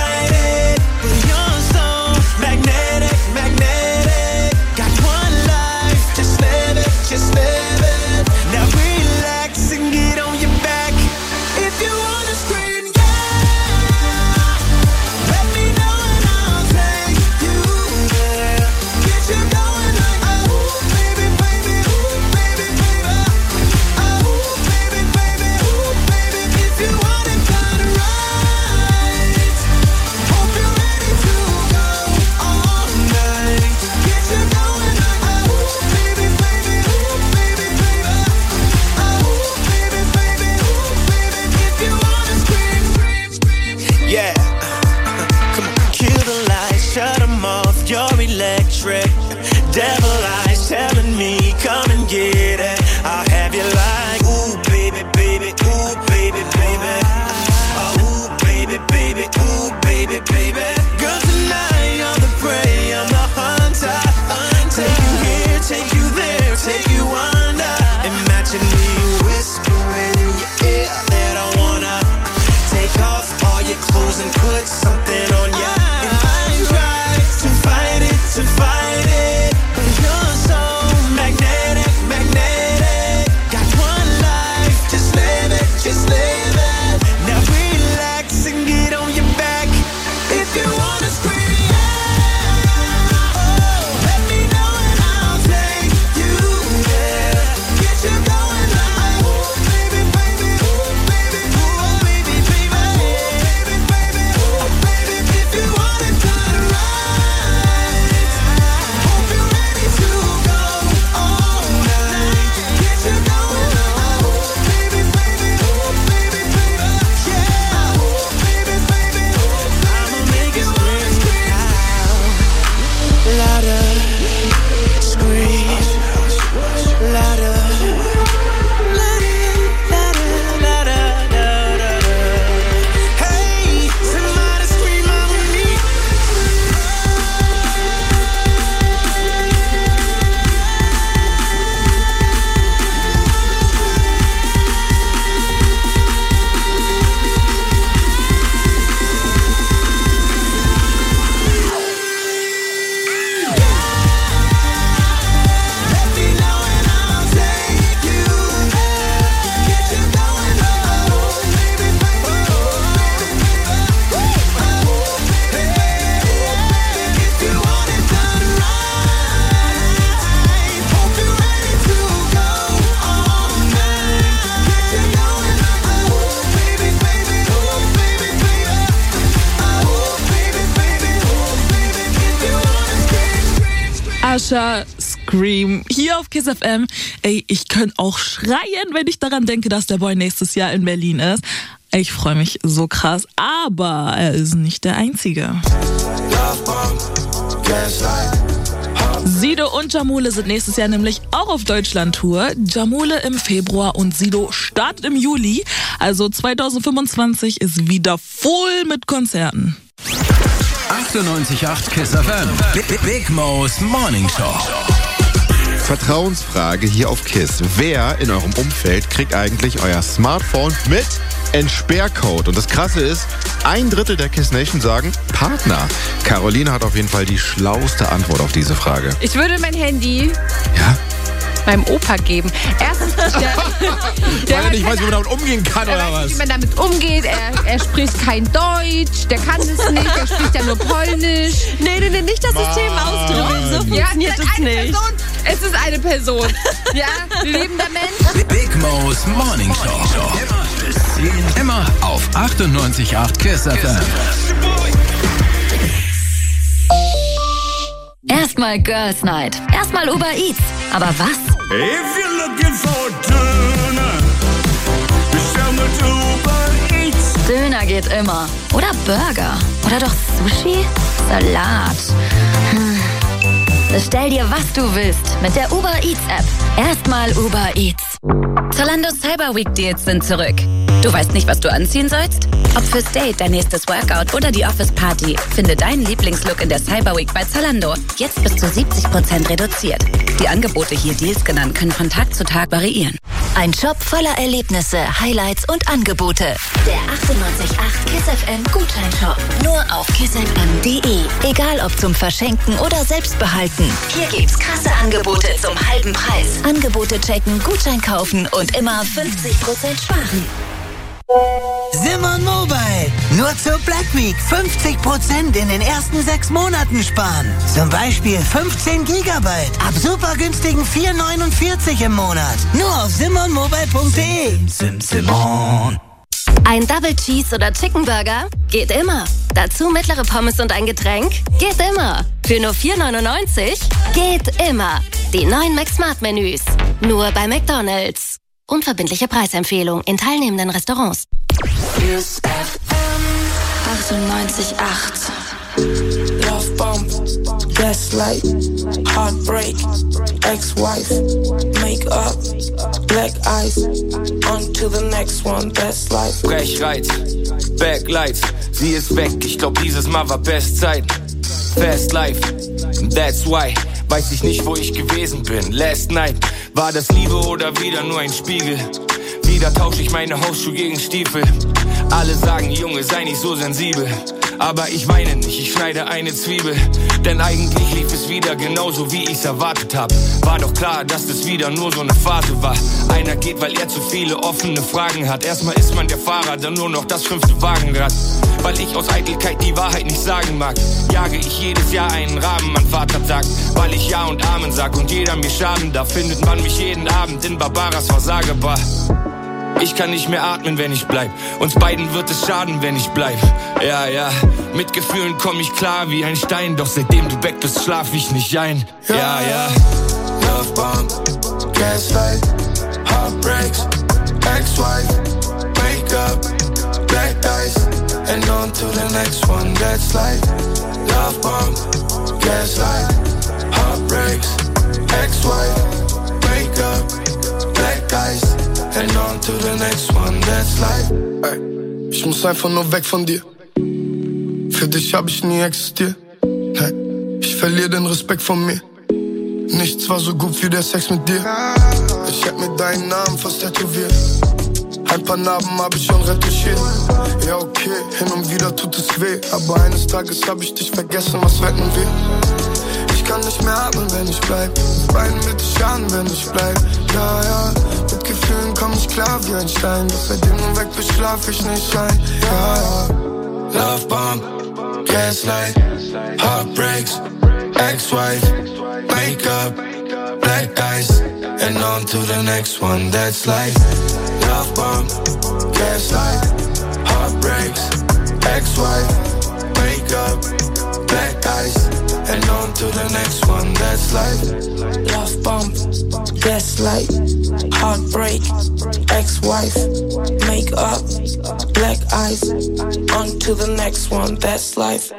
but you're so magnetic, magnetic. Got one life, just live it, just live it. Now relax and get on your back. If you wanna scream, yeah, let me know and I'll take you there. Get you going like, oh, baby, baby, ooh, baby, baby. Oh, baby, baby, ooh, baby. If you want it done right, hope you're ready to go all night. Get you going like, oh, baby, baby, ooh, baby, baby. Oh, baby, baby, ooh, baby. If you wanna scream, scream, scream. Yeah. Come on. Kill the lights, shut 'em off. You're electric. Devil eyes telling me, come and get it. I'll have you like, ooh, baby, baby, ooh, baby, baby. Ooh, baby, baby, ooh, baby, baby. Girl, tonight you're the prey, I'm the hunter. Take you here, take you there, take you under. Imagine me whispering in your ear that I wanna take off all your clothes and put something on ya. And I tried to fight it, but you're so magnetic, magnetic. Got one life, just live it, just live it. Now relax and get on your back. If you wanna scream, yeah, oh, let me know and I'll take you there. Get you going like, ooh, baby, baby, ooh, baby, ooh, baby, baby, baby, baby, ooh, baby. If you want it done right, hope you're ready to go all night. Get you going like, ooh, baby, baby, ooh, baby, baby, yeah, ooh, baby, baby, ooh, I'ma make it scream out louder, scream louder, louder. Hey, somebody scream out with me. Let me know and I'll take you there. Get you going like, oh, baby, baby, if you want it done right, hope you're ready to go all night. Get you going like, oh, baby, baby, oh, baby, baby. Oh, baby, baby, oh, baby. If you wanna scream, scream, scream. Asha, Scream, hier auf Kiss FM. Ey, ich könnte auch schreien, wenn ich daran denke, dass der Boy nächstes Jahr in Berlin ist. Ich freue mich so krass, aber er ist nicht der Einzige. Sido und Jamule sind nächstes Jahr nämlich auch auf Deutschland-Tour. Jamule im Februar und Sido startet im Juli. Also 2025 ist wieder voll mit Konzerten. 98.8 Kiss FM. Big Mo's Morning Show. Vertrauensfrage hier auf KISS. Wer in eurem Umfeld kriegt eigentlich euer Smartphone mit Entsperrcode? Und das Krasse ist, 1/3 der KISS Nation sagen Partner. Caroline hat auf jeden Fall die schlauste Antwort auf diese Frage. Ich würde mein Handy meinem Opa geben. Erstens, weil er nicht weiß, wie man damit umgehen kann, oder was? Wie man damit umgeht. Er spricht kein Deutsch, der kann es nicht, er spricht ja nur Polnisch. Nee, nicht das System ausdrücken. So funktioniert es nicht. Person, es ist eine Person. Ja, lebender Mensch. Big Mo's Morning Show. Immer auf 98.8 KISS FM. Erstmal Girls Night. Erstmal Uber Eats. Aber was? If you're looking for a Döner, bestell mit Uber Eats. Döner geht immer. Oder Burger. Oder doch Sushi? Salat. Bestell dir, was du willst mit der Uber Eats App. Erstmal Uber Eats. Zalando Cyber Week Deals sind zurück. Du weißt nicht, was du anziehen sollst? Ob fürs Date, dein nächstes Workout oder die Office Party, finde deinen Lieblingslook in der Cyber Week bei Zalando. Jetzt bis zu 70% reduziert. Die Angebote, hier Deals genannt, können von Tag zu Tag variieren. Ein Shop voller Erlebnisse, Highlights und Angebote. Der 98.8 KISS FM Gutscheinshop. Nur auf kissfm.de. Egal ob zum Verschenken oder selbst behalten. Hier gibt's krasse Angebote zum halben Preis. Angebote checken, Gutschein kaufen und immer 50% sparen. Simon Mobile. Nur zur Black Week 50% in den ersten 6 Monaten sparen. Zum Beispiel 15 Gigabyte ab super günstigen 4,49 im Monat. Nur auf simonmobile.de. Simon. Ein Double Cheese oder Chicken Burger? Geht immer. Dazu mittlere Pommes und ein Getränk? Geht immer. Für nur 4,99? Geht immer. Die neuen McSmart-Menüs. Nur bei McDonald's. Unverbindliche Preisempfehlung in teilnehmenden Restaurants. KISS FM 98.8. Love Bomb, Gaslight, Heartbreak, Ex-Wife, Make-up, Black Eyes, on to the next one, Best Life. Brechreiz, Backlights, sie ist weg, ich glaub dieses Mal war Bestzeit. Fast Life, that's why. Weiß ich nicht, wo ich gewesen bin. Last night, war das Liebe oder wieder nur ein Spiegel? Wieder tausche ich meine Hausschuhe gegen Stiefel. Alle sagen, Junge, sei nicht so sensibel. Aber ich weine nicht, ich schneide eine Zwiebel. Denn eigentlich lief es wieder genauso, wie ich's erwartet hab. War doch klar, dass das wieder nur so eine Phase war. Einer geht, weil er zu viele offene Fragen hat. Erstmal ist man der Fahrer, dann nur noch das 5. Wagenrad. Weil ich aus Eitelkeit die Wahrheit nicht sagen mag, jage ich jedes Jahr einen Rahmen an Vatertag. Weil ich Ja und Amen sag und jeder mir schaden darf, findet man mich jeden Abend in Barbaras Versagebar. Ich kann nicht mehr atmen, wenn ich bleib. Uns beiden wird es schaden, wenn ich bleib. Ja, ja, mit Gefühlen komm ich klar wie ein Stein. Doch seitdem du weg bist, schlaf ich nicht ein. Ja, ja. Love Bomb, Gaslight, Heartbreaks, Ex-Wife, Make-up, Black Eyes, and on to the next one, that's life. Love Bomb, Gaslight, Heartbreaks, Ex-Wife, Make-up, Black Eyes, and on to the next one, that's life. Ey, ich muss einfach nur weg von dir. Für dich hab ich nie existiert. Hey, ich verliere den Respekt von mir. Nichts war so gut wie der Sex mit dir. Ich hätt mir deinen Namen fast tätowiert. Ein paar Narben hab ich schon retuschiert. Ja okay, hin und wieder tut es weh. Aber eines Tages hab ich dich vergessen, was wetten wir? Ich kann nicht mehr atmen, wenn ich bleib. Beinen wird es schaden, wenn ich bleib. Ja, ja, mit Gefühlen komm ich klar wie ein Stein. Doch seitdem du weg bist, schlaf ich nicht ein. Ja, ja. Love Bomb, Gaslight, Heartbreaks, Ex-Wife, Make-up, Black Eyes, and on to the next one, that's life. Love Bomb, Gaslight, Heartbreaks, Ex-Wife, Make-up, Black Eyes, and on to the next one, that's life. Love Bomb, Gaslight, Heartbreak, Ex-Wife, Make-up, Black Eyes, on to the next one, that's life.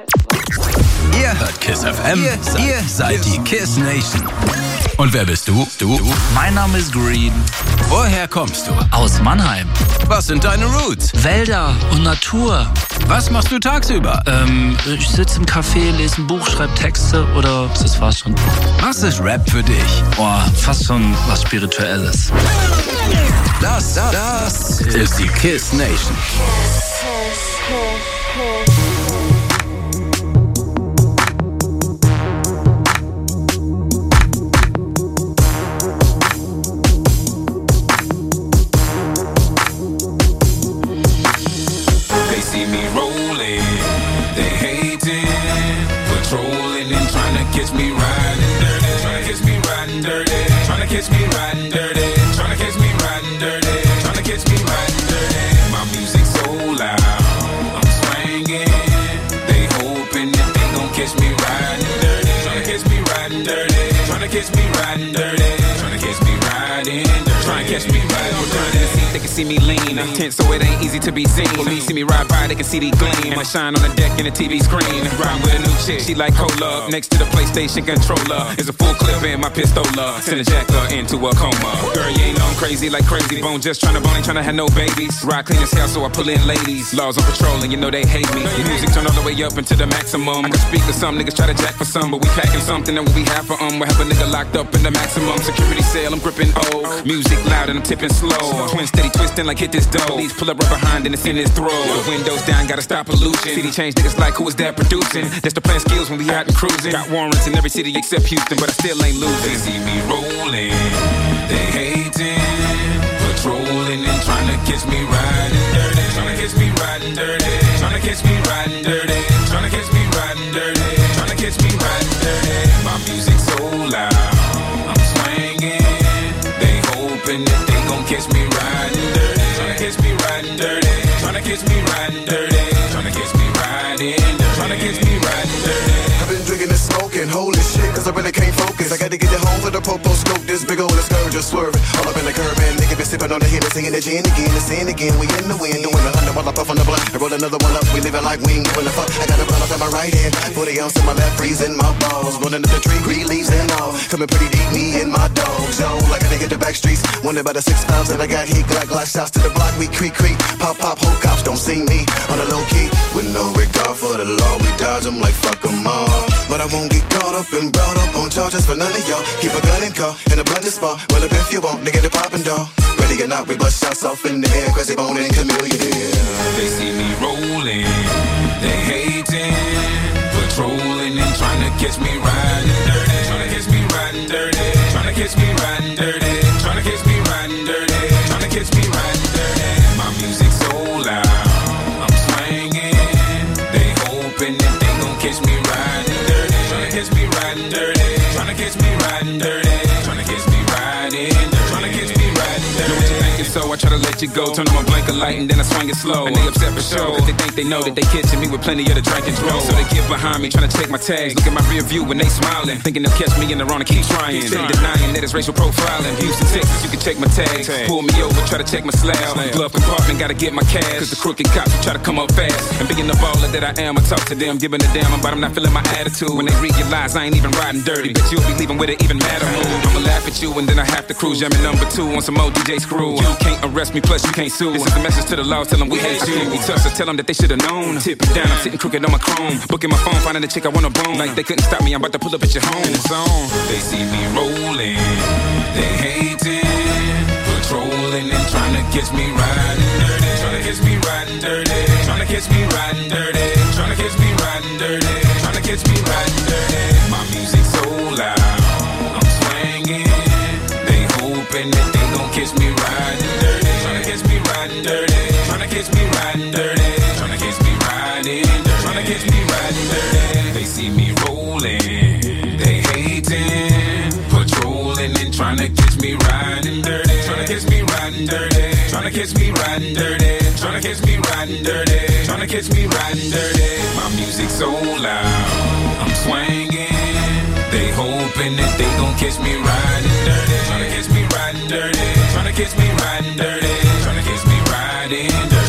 Ihr hört KISS FM, ihr seid die KISS Nation. Und wer bist du? Du? Mein Name ist Green. Woher kommst du? Aus Mannheim. Was sind deine Roots? Wälder und Natur. Was machst du tagsüber? Ich sitze im Café, lese ein Buch, schreibe Texte oder das war's schon. Was ist Rap für dich? Boah, fast schon was Spirituelles. Das ist die KISS Nation. Catch me riding dirty, tryna catch me riding dirty, tryna catch me riding dirty, tryna catch me riding dirty, tryna catch me riding dirty. My music's so loud, I'm swinging. They hoping that they gon' catch me riding dirty, tryna catch me riding dirty, tryna catch me riding dirty, tryna catch me riding dirty, tryna catch me riding dirty. They can see me lean. Tense, so it ain't easy to be seen. Police see me ride by, they can see the gleam. I shine on the deck in the TV screen. Ride with a new chick, she like cola. Next to the PlayStation controller is a full clip in my pistola. Send a jacker into a coma. Girl, you ain't know I'm crazy like Crazy Bone. Just tryna bone, ain't tryna have no babies. Ride clean as hell, so I pull in ladies. Laws on patrol, and you know they hate me. The music turn all the way up into the maximum. I can speak to some niggas, try to jack for some, but we packing something that we have for We have a nigga locked up in the maximum security cell. I'm gripping O. Music loud and I'm tipping slow. Twin steady twisting like hit this dough. Police pull up right behind and it's in his throat. The windows down, gotta stop pollution. City change niggas like who is that producing? That's the plan skills when we out and cruising. Got warrants in every city except Houston, but I still ain't losing. They see me rolling, they hating, patrolling and trying to catch me riding dirty. Trying to catch me riding dirty. Trying to catch me riding dirty. Trying to catch me riding dirty. Trying to catch me riding dirty. My music so loud, I'm swinging. They hoping that they gon' catch me riding dirty. Trying to catch me riding dirty. Trying to catch me riding dirty. Trying to catch me riding dirty. Trying to catch me riding dirty. I've been drinking and smoking, holy shit, cause I really can't focus. I got to get it home for the popo scope. This big old scourge just swerving. All up in the curb, man. Nigga been sipping on the hit and singing the gin again and sin again. We in the wind, doing 100 while I puff on the blunt. I roll another one up, we living like we ain't giving a fuck. I got a blunt up in my right hand, 40 ounce in my left, freezing my balls. Rolling up the tree, green leaves and all. Coming pretty deep, me and my dogs. Yo, like a nigga the back streets. Wonder about the 6 pounds that I got heat. Glock shots to the block, we creak. Pop, whole cops don't see me on the low key. With no regard for the law, we dodge them like fuck them all. But I won't get caught up and brought up on charges for none of y'all. Keep a gun in car and a blunt spot. Well, if you want, nigga, the poppin' dog. Ready or not, we bust shots off in the air. Crazy Bone and Chameleon, yeah. They see me rolling, they hating, patrolling and trying to catch me riding dirty. Trying to catch me riding dirty. Trying to catch me riding dirty. Trying to catch me riding dirty. Trying to catch me riding dirty. My music so loud, I'm swinging. They hoping that they gon' catch me riding dirty. Trying to catch me riding dirty. Trying to catch me riding dirty. Trying to catch me riding dirty. Trying to catch me riding dirty. Know what you thinking, so I try to let you go. Turn on my blinker light and then I swing it slow. And they upset for sure, cause they think they know that they catching me with plenty of the drink and drove. So they get behind me, trying to take my tags. Look at my rear view when they smiling, thinking they'll catch me in the wrong and keep trying. Steady denying that it's racial profiling. Houston, Texas, you can check my tags. Pull me over, try to check my slab. Glove compartment, gotta get my cash. Cause the crooked cops will try to come up fast. And being the baller that I am, I talk to them, giving a damn about I'm not feeling my attitude. When they realize I ain't even riding dirty, but you'll be leaving with an even madder mood. I'ma laugh at you and then I have to cruise. Jamming number 2 on some old DJ screw. You can't arrest me, plus you can't sue. This is the message to the law, tell them we hate you. We tough, so tell them that they should've known. Tip it down, I'm sitting crooked on my chrome. Booking my phone, finding a chick I wanna bone. Like they couldn't stop me, I'm about to pull up at your home. And it's on. They see me rolling, they hating, patrolling and trying to catch me riding dirty. Trying to catch me riding dirty. Trying to catch me riding dirty. Trying to catch me riding dirty. Trying to catch me riding dirty. My music so loud, I'm swinging. They hoping that they gon' catch me riding dirty. Trying to catch me riding dirty. Trying to catch me riding dirty. Trying to catch me riding dirty. Trying to catch me riding dirty. They see me rolling, they hating, patrolling and trying to catch me riding dirty. Trying to catch me riding dirty. Trying to catch me riding dirty. Trying to catch me riding dirty. Trying to catch me riding dirty. My music so loud, I'm swinging. They hoping that they gon' catch me riding dirty. Trying to catch me riding dirty. Trying to catch me riding dirty. Trying to catch me riding dirty.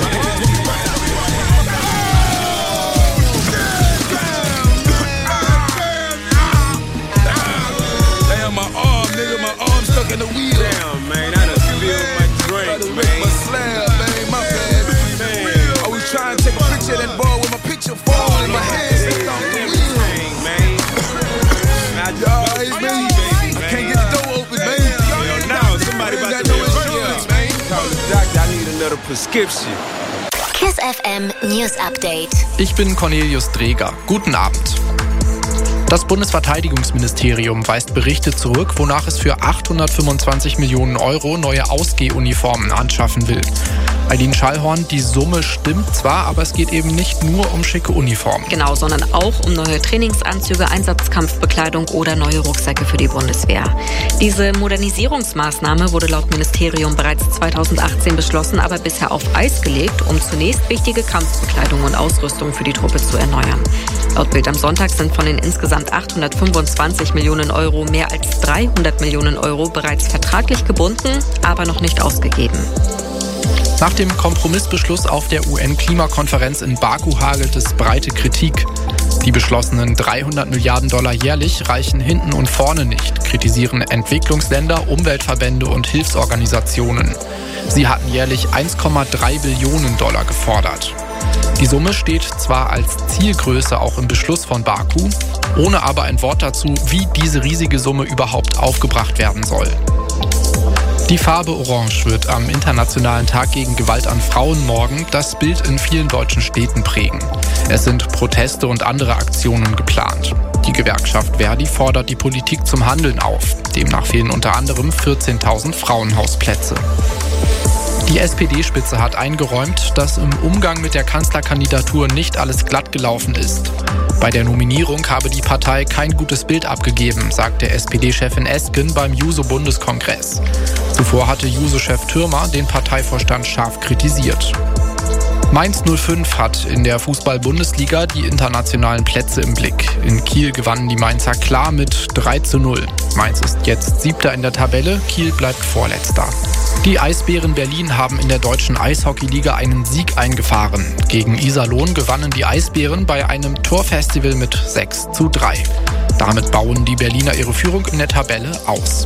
Damn, my arm, nigga, my arm stuck in the wheel. Damn, man, I done spilled my drink, man. My slab, man, my bad, man. I was trying to take a picture of that ball with my picture falling in my hands. Y'all, it's me. I can't get the door open, man. Yo, now somebody about to be insurance, man. Call the doctor, I need another prescription. KISS FM News Update. Ich bin Cornelius Dreger. Guten Abend. Das Bundesverteidigungsministerium weist Berichte zurück, wonach es für 825 Millionen Euro neue Ausgehuniformen anschaffen will. Eileen Schallhorn, die Summe stimmt zwar, aber es geht eben nicht nur um schicke Uniformen. Genau, sondern auch um neue Trainingsanzüge, Einsatzkampfbekleidung oder neue Rucksäcke für die Bundeswehr. Diese Modernisierungsmaßnahme wurde laut Ministerium bereits 2018 beschlossen, aber bisher auf Eis gelegt, um zunächst wichtige Kampfbekleidung und Ausrüstung für die Truppe zu erneuern. Laut Bild am Sonntag sind von den insgesamt 825 Millionen Euro mehr als 300 Millionen Euro bereits vertraglich gebunden, aber noch nicht ausgegeben. Nach dem Kompromissbeschluss auf der UN-Klimakonferenz in Baku hagelt es breite Kritik. Die beschlossenen 300 Milliarden Dollar jährlich reichen hinten und vorne nicht, kritisieren Entwicklungsländer, Umweltverbände und Hilfsorganisationen. Sie hatten jährlich 1,3 Billionen Dollar gefordert. Die Summe steht zwar als Zielgröße auch im Beschluss von Baku, ohne aber ein Wort dazu, wie diese riesige Summe überhaupt aufgebracht werden soll. Die Farbe Orange wird am Internationalen Tag gegen Gewalt an Frauen morgen das Bild in vielen deutschen Städten prägen. Es sind Proteste und andere Aktionen geplant. Die Gewerkschaft Verdi fordert die Politik zum Handeln auf. Demnach fehlen unter anderem 14.000 Frauenhausplätze. Die SPD-Spitze hat eingeräumt, dass im Umgang mit der Kanzlerkandidatur nicht alles glatt gelaufen ist. Bei der Nominierung habe die Partei kein gutes Bild abgegeben, sagte SPD-Chefin Esken beim Juso-Bundeskongress. Zuvor hatte Juso-Chef Thürmer den Parteivorstand scharf kritisiert. Mainz 05 hat in der Fußball-Bundesliga die internationalen Plätze im Blick. In Kiel gewannen die Mainzer klar mit 3:0. Mainz ist jetzt 7. in der Tabelle, Kiel bleibt Vorletzter. Die Eisbären Berlin haben in der deutschen Eishockeyliga einen Sieg eingefahren. Gegen Iserlohn gewannen die Eisbären bei einem Torfestival mit 6:3. Damit bauen die Berliner ihre Führung in der Tabelle aus.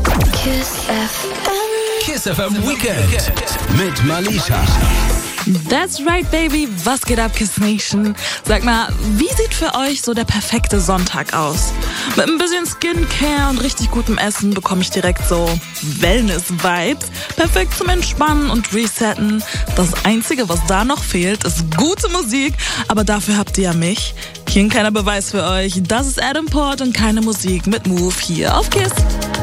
Kiss FM Weekend mit Malisha. That's right, baby. Was geht ab, Kiss Nation? Sag mal, wie sieht für euch so der perfekte Sonntag aus? Mit ein bisschen Skincare und richtig gutem Essen bekomme ich direkt so Wellness-Vibes. Perfekt zum Entspannen und Resetten. Das Einzige, was da noch fehlt, ist gute Musik. Aber dafür habt ihr ja mich. Hier ein kleiner Beweis für euch. Das ist Adam Port und keine Musik mit Move hier auf Kiss.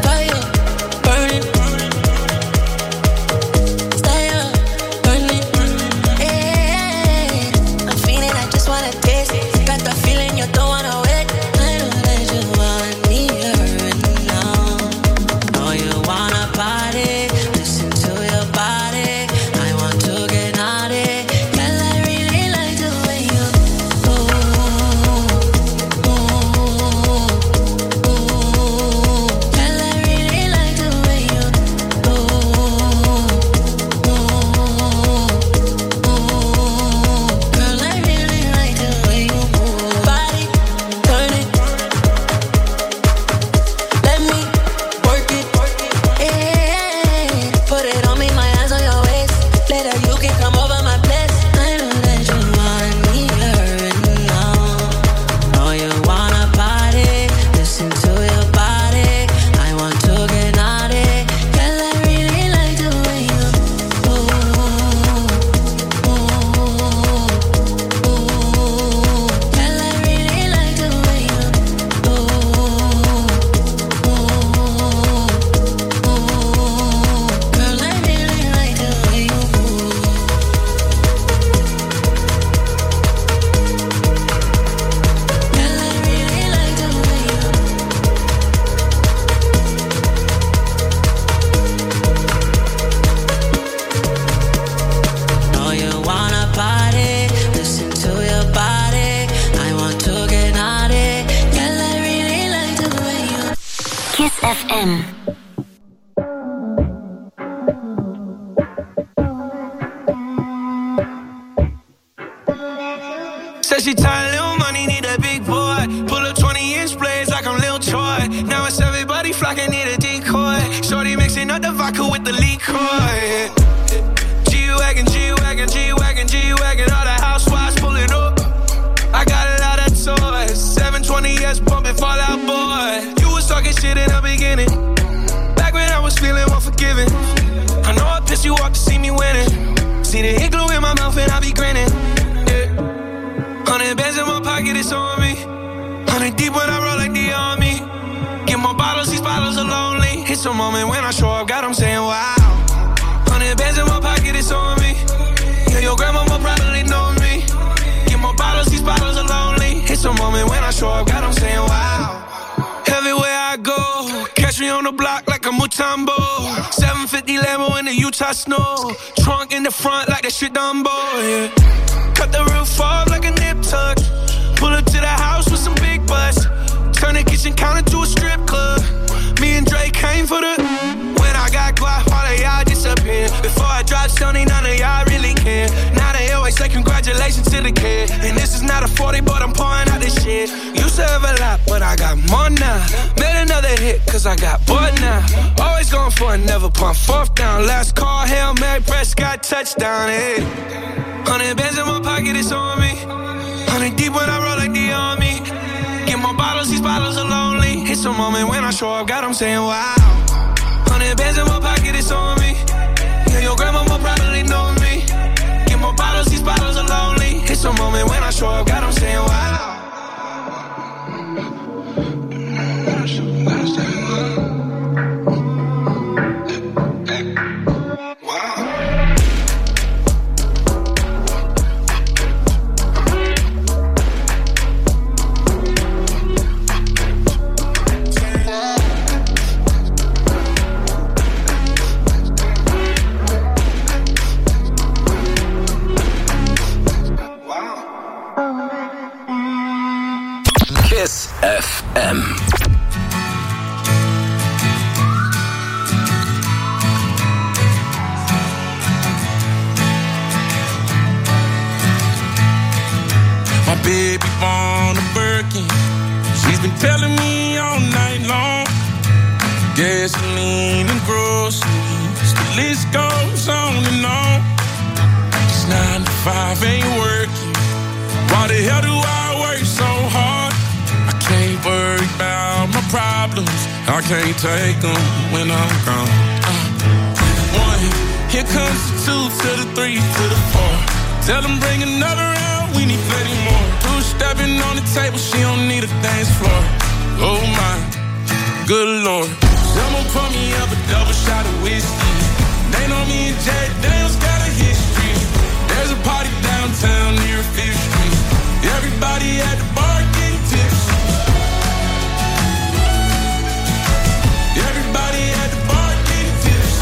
Kiss FM. Said she tired, little money, need a big boy. Pull up 20-inch blades like I'm Lil Troy. Now it's everybody flocking, need a decoy. Shorty mixing up the vodka with the liquor. G-Wagon, G-Wagon, G-Wagon, G-Wagon. All the housewives pulling up. I got a lot of toys. 720S pumping Fallout Boy. You was talking shit in the beginning. Back when I was feeling unforgiving. I know I pissed you off to see me winning. See the hit glue in my mouth and I be grinning. 100 bands in my pocket, it's on me. 100 deep when I roll like the army. Get more bottles, these bottles are lonely. It's a moment when I show up, God, I'm saying wow. 100 bands in my pocket, it's on me. Yeah, your grandma will probably know me. Get more bottles, these bottles are lonely. It's a moment when I show up, God, I'm saying wow. Everywhere I go, catch me on the block like a Mutombo. 750 Lambo in the Utah snow. Trunk in the front like that shit Dumbo, yeah. Cut the roof off like a nip tuck. Pull up to the house with some big butts. Turn the kitchen counter to a strip club. Me and Drake came for the. When I got quiet, all of y'all disappeared. Before I dropped Sony, none of y'all really congratulations to the kid. And this is not a 40, but I'm pouring out this shit. Used to have a lot, but I got more now. Made another hit, cause I got bored now. Always going for it, never punt fourth down. Last call, Hail Mary, Prescott, touchdown, hey. 100 bands in my pocket, it's on me. 100 deep when I roll like the army. Get more bottles, these bottles are lonely. It's a moment when I show up, God, I'm saying wow. 100 bands in my pocket, it's on me. Yeah, your grandma will probably know me. Get more bottles, these bottles are lonely. It's a moment when I show up, God, I'm saying wow. Kiss FM. My baby born a Birkin. She's been telling me all night long. Gasoline and groceries, the list goes on and on. It's 9 to 5, ain't working. Why the hell do I work so hard? I can't worry about my problems. I can't take them when I'm gone. 1, here comes the 2 to the 3 to the 4. Tell them bring another round, we need plenty more. 2 stepping on the table, she don't need a dance floor. Oh my, good Lord. Someone pour me up a double shot of whiskey. They know me and Jay Daniels got a history. There's a party downtown near 5th Street. Everybody at the bar getting tips. Everybody at the bar getting tips.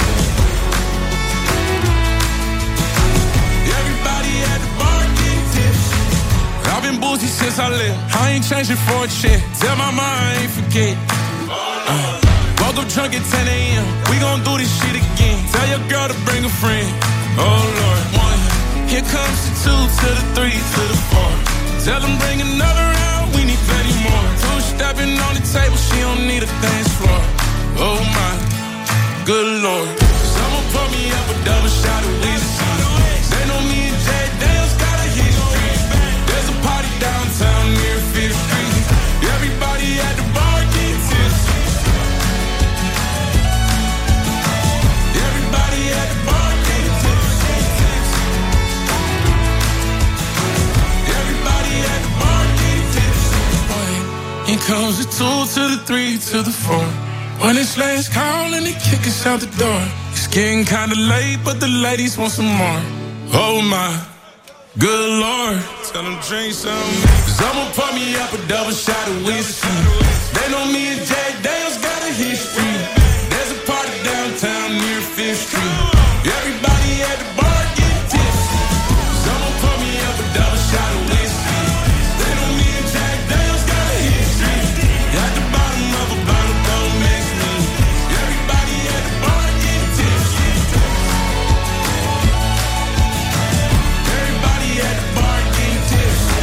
Everybody at the bar getting tips. I've been boozy since I left. I ain't changing for a check. Tell my mom I ain't forget. Woke up drunk at 10 a.m. We gon' do this shit again. Tell your girl to bring a friend. Oh Lord. 1, here comes the 2 to the 3 to the 4. Tell them bring another round, we need plenty more. 2 stepping on the table, she don't need a dance floor. Oh my, good Lord. Someone pour me up a double shot of whiskey. They know me and Jay Daniels got a history. There's a party downtown near 5th Street. Everybody at the bar getting tipsy. Everybody at the bar getting tipsy. Everybody at the bar getting tipsy. Here comes the 2 to the 3 to the 4. When it's last call and they kick us out the door. It's getting kinda late, but the ladies want some more. Oh my, good Lord. Tell them drink some. Someone pour me up a double shot of whiskey. They know me and Jay Daniels got a history. There's a party downtown near 5th Street. Everybody at the bar getting tipsy. Someone pour me up a double shot of whiskey. They know me and Jay Daniels got a history. At the bottom of a bottle, don't mix me. Everybody at the bar getting tipsy. Everybody at the bar getting tipsy.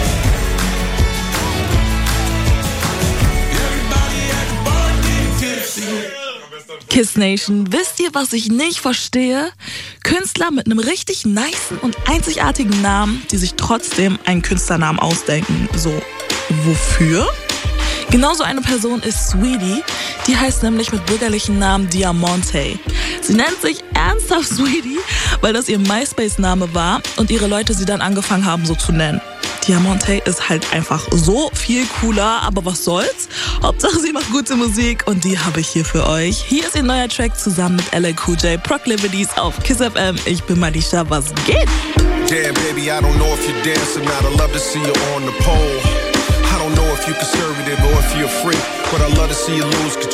Everybody at the bar getting tipsy. Kiss Nation, wisst ihr, was ich nicht verstehe? Künstler mit einem richtig nicen und einzigartigen Namen, die sich trotzdem einen Künstlernamen ausdenken. So, wofür? Genauso eine Person ist Saweetie, die heißt nämlich mit bürgerlichen Namen Diamante. Sie nennt sich ernsthaft Saweetie, weil das ihr MySpace-Name war und ihre Leute sie dann angefangen haben so zu nennen. Diamante ist halt einfach so viel cooler, aber was soll's? Hauptsache sie macht gute Musik und die habe ich hier für euch. Hier ist ihr neuer Track zusammen mit LL Cool J, Proclivities auf Kiss FM. Ich bin Malisha, was geht? Damn, baby, I don't know if you're dancing now. I'd love to see you on the pole. I don't know if you're conservative or if you're free, but I'd love to see you lose control.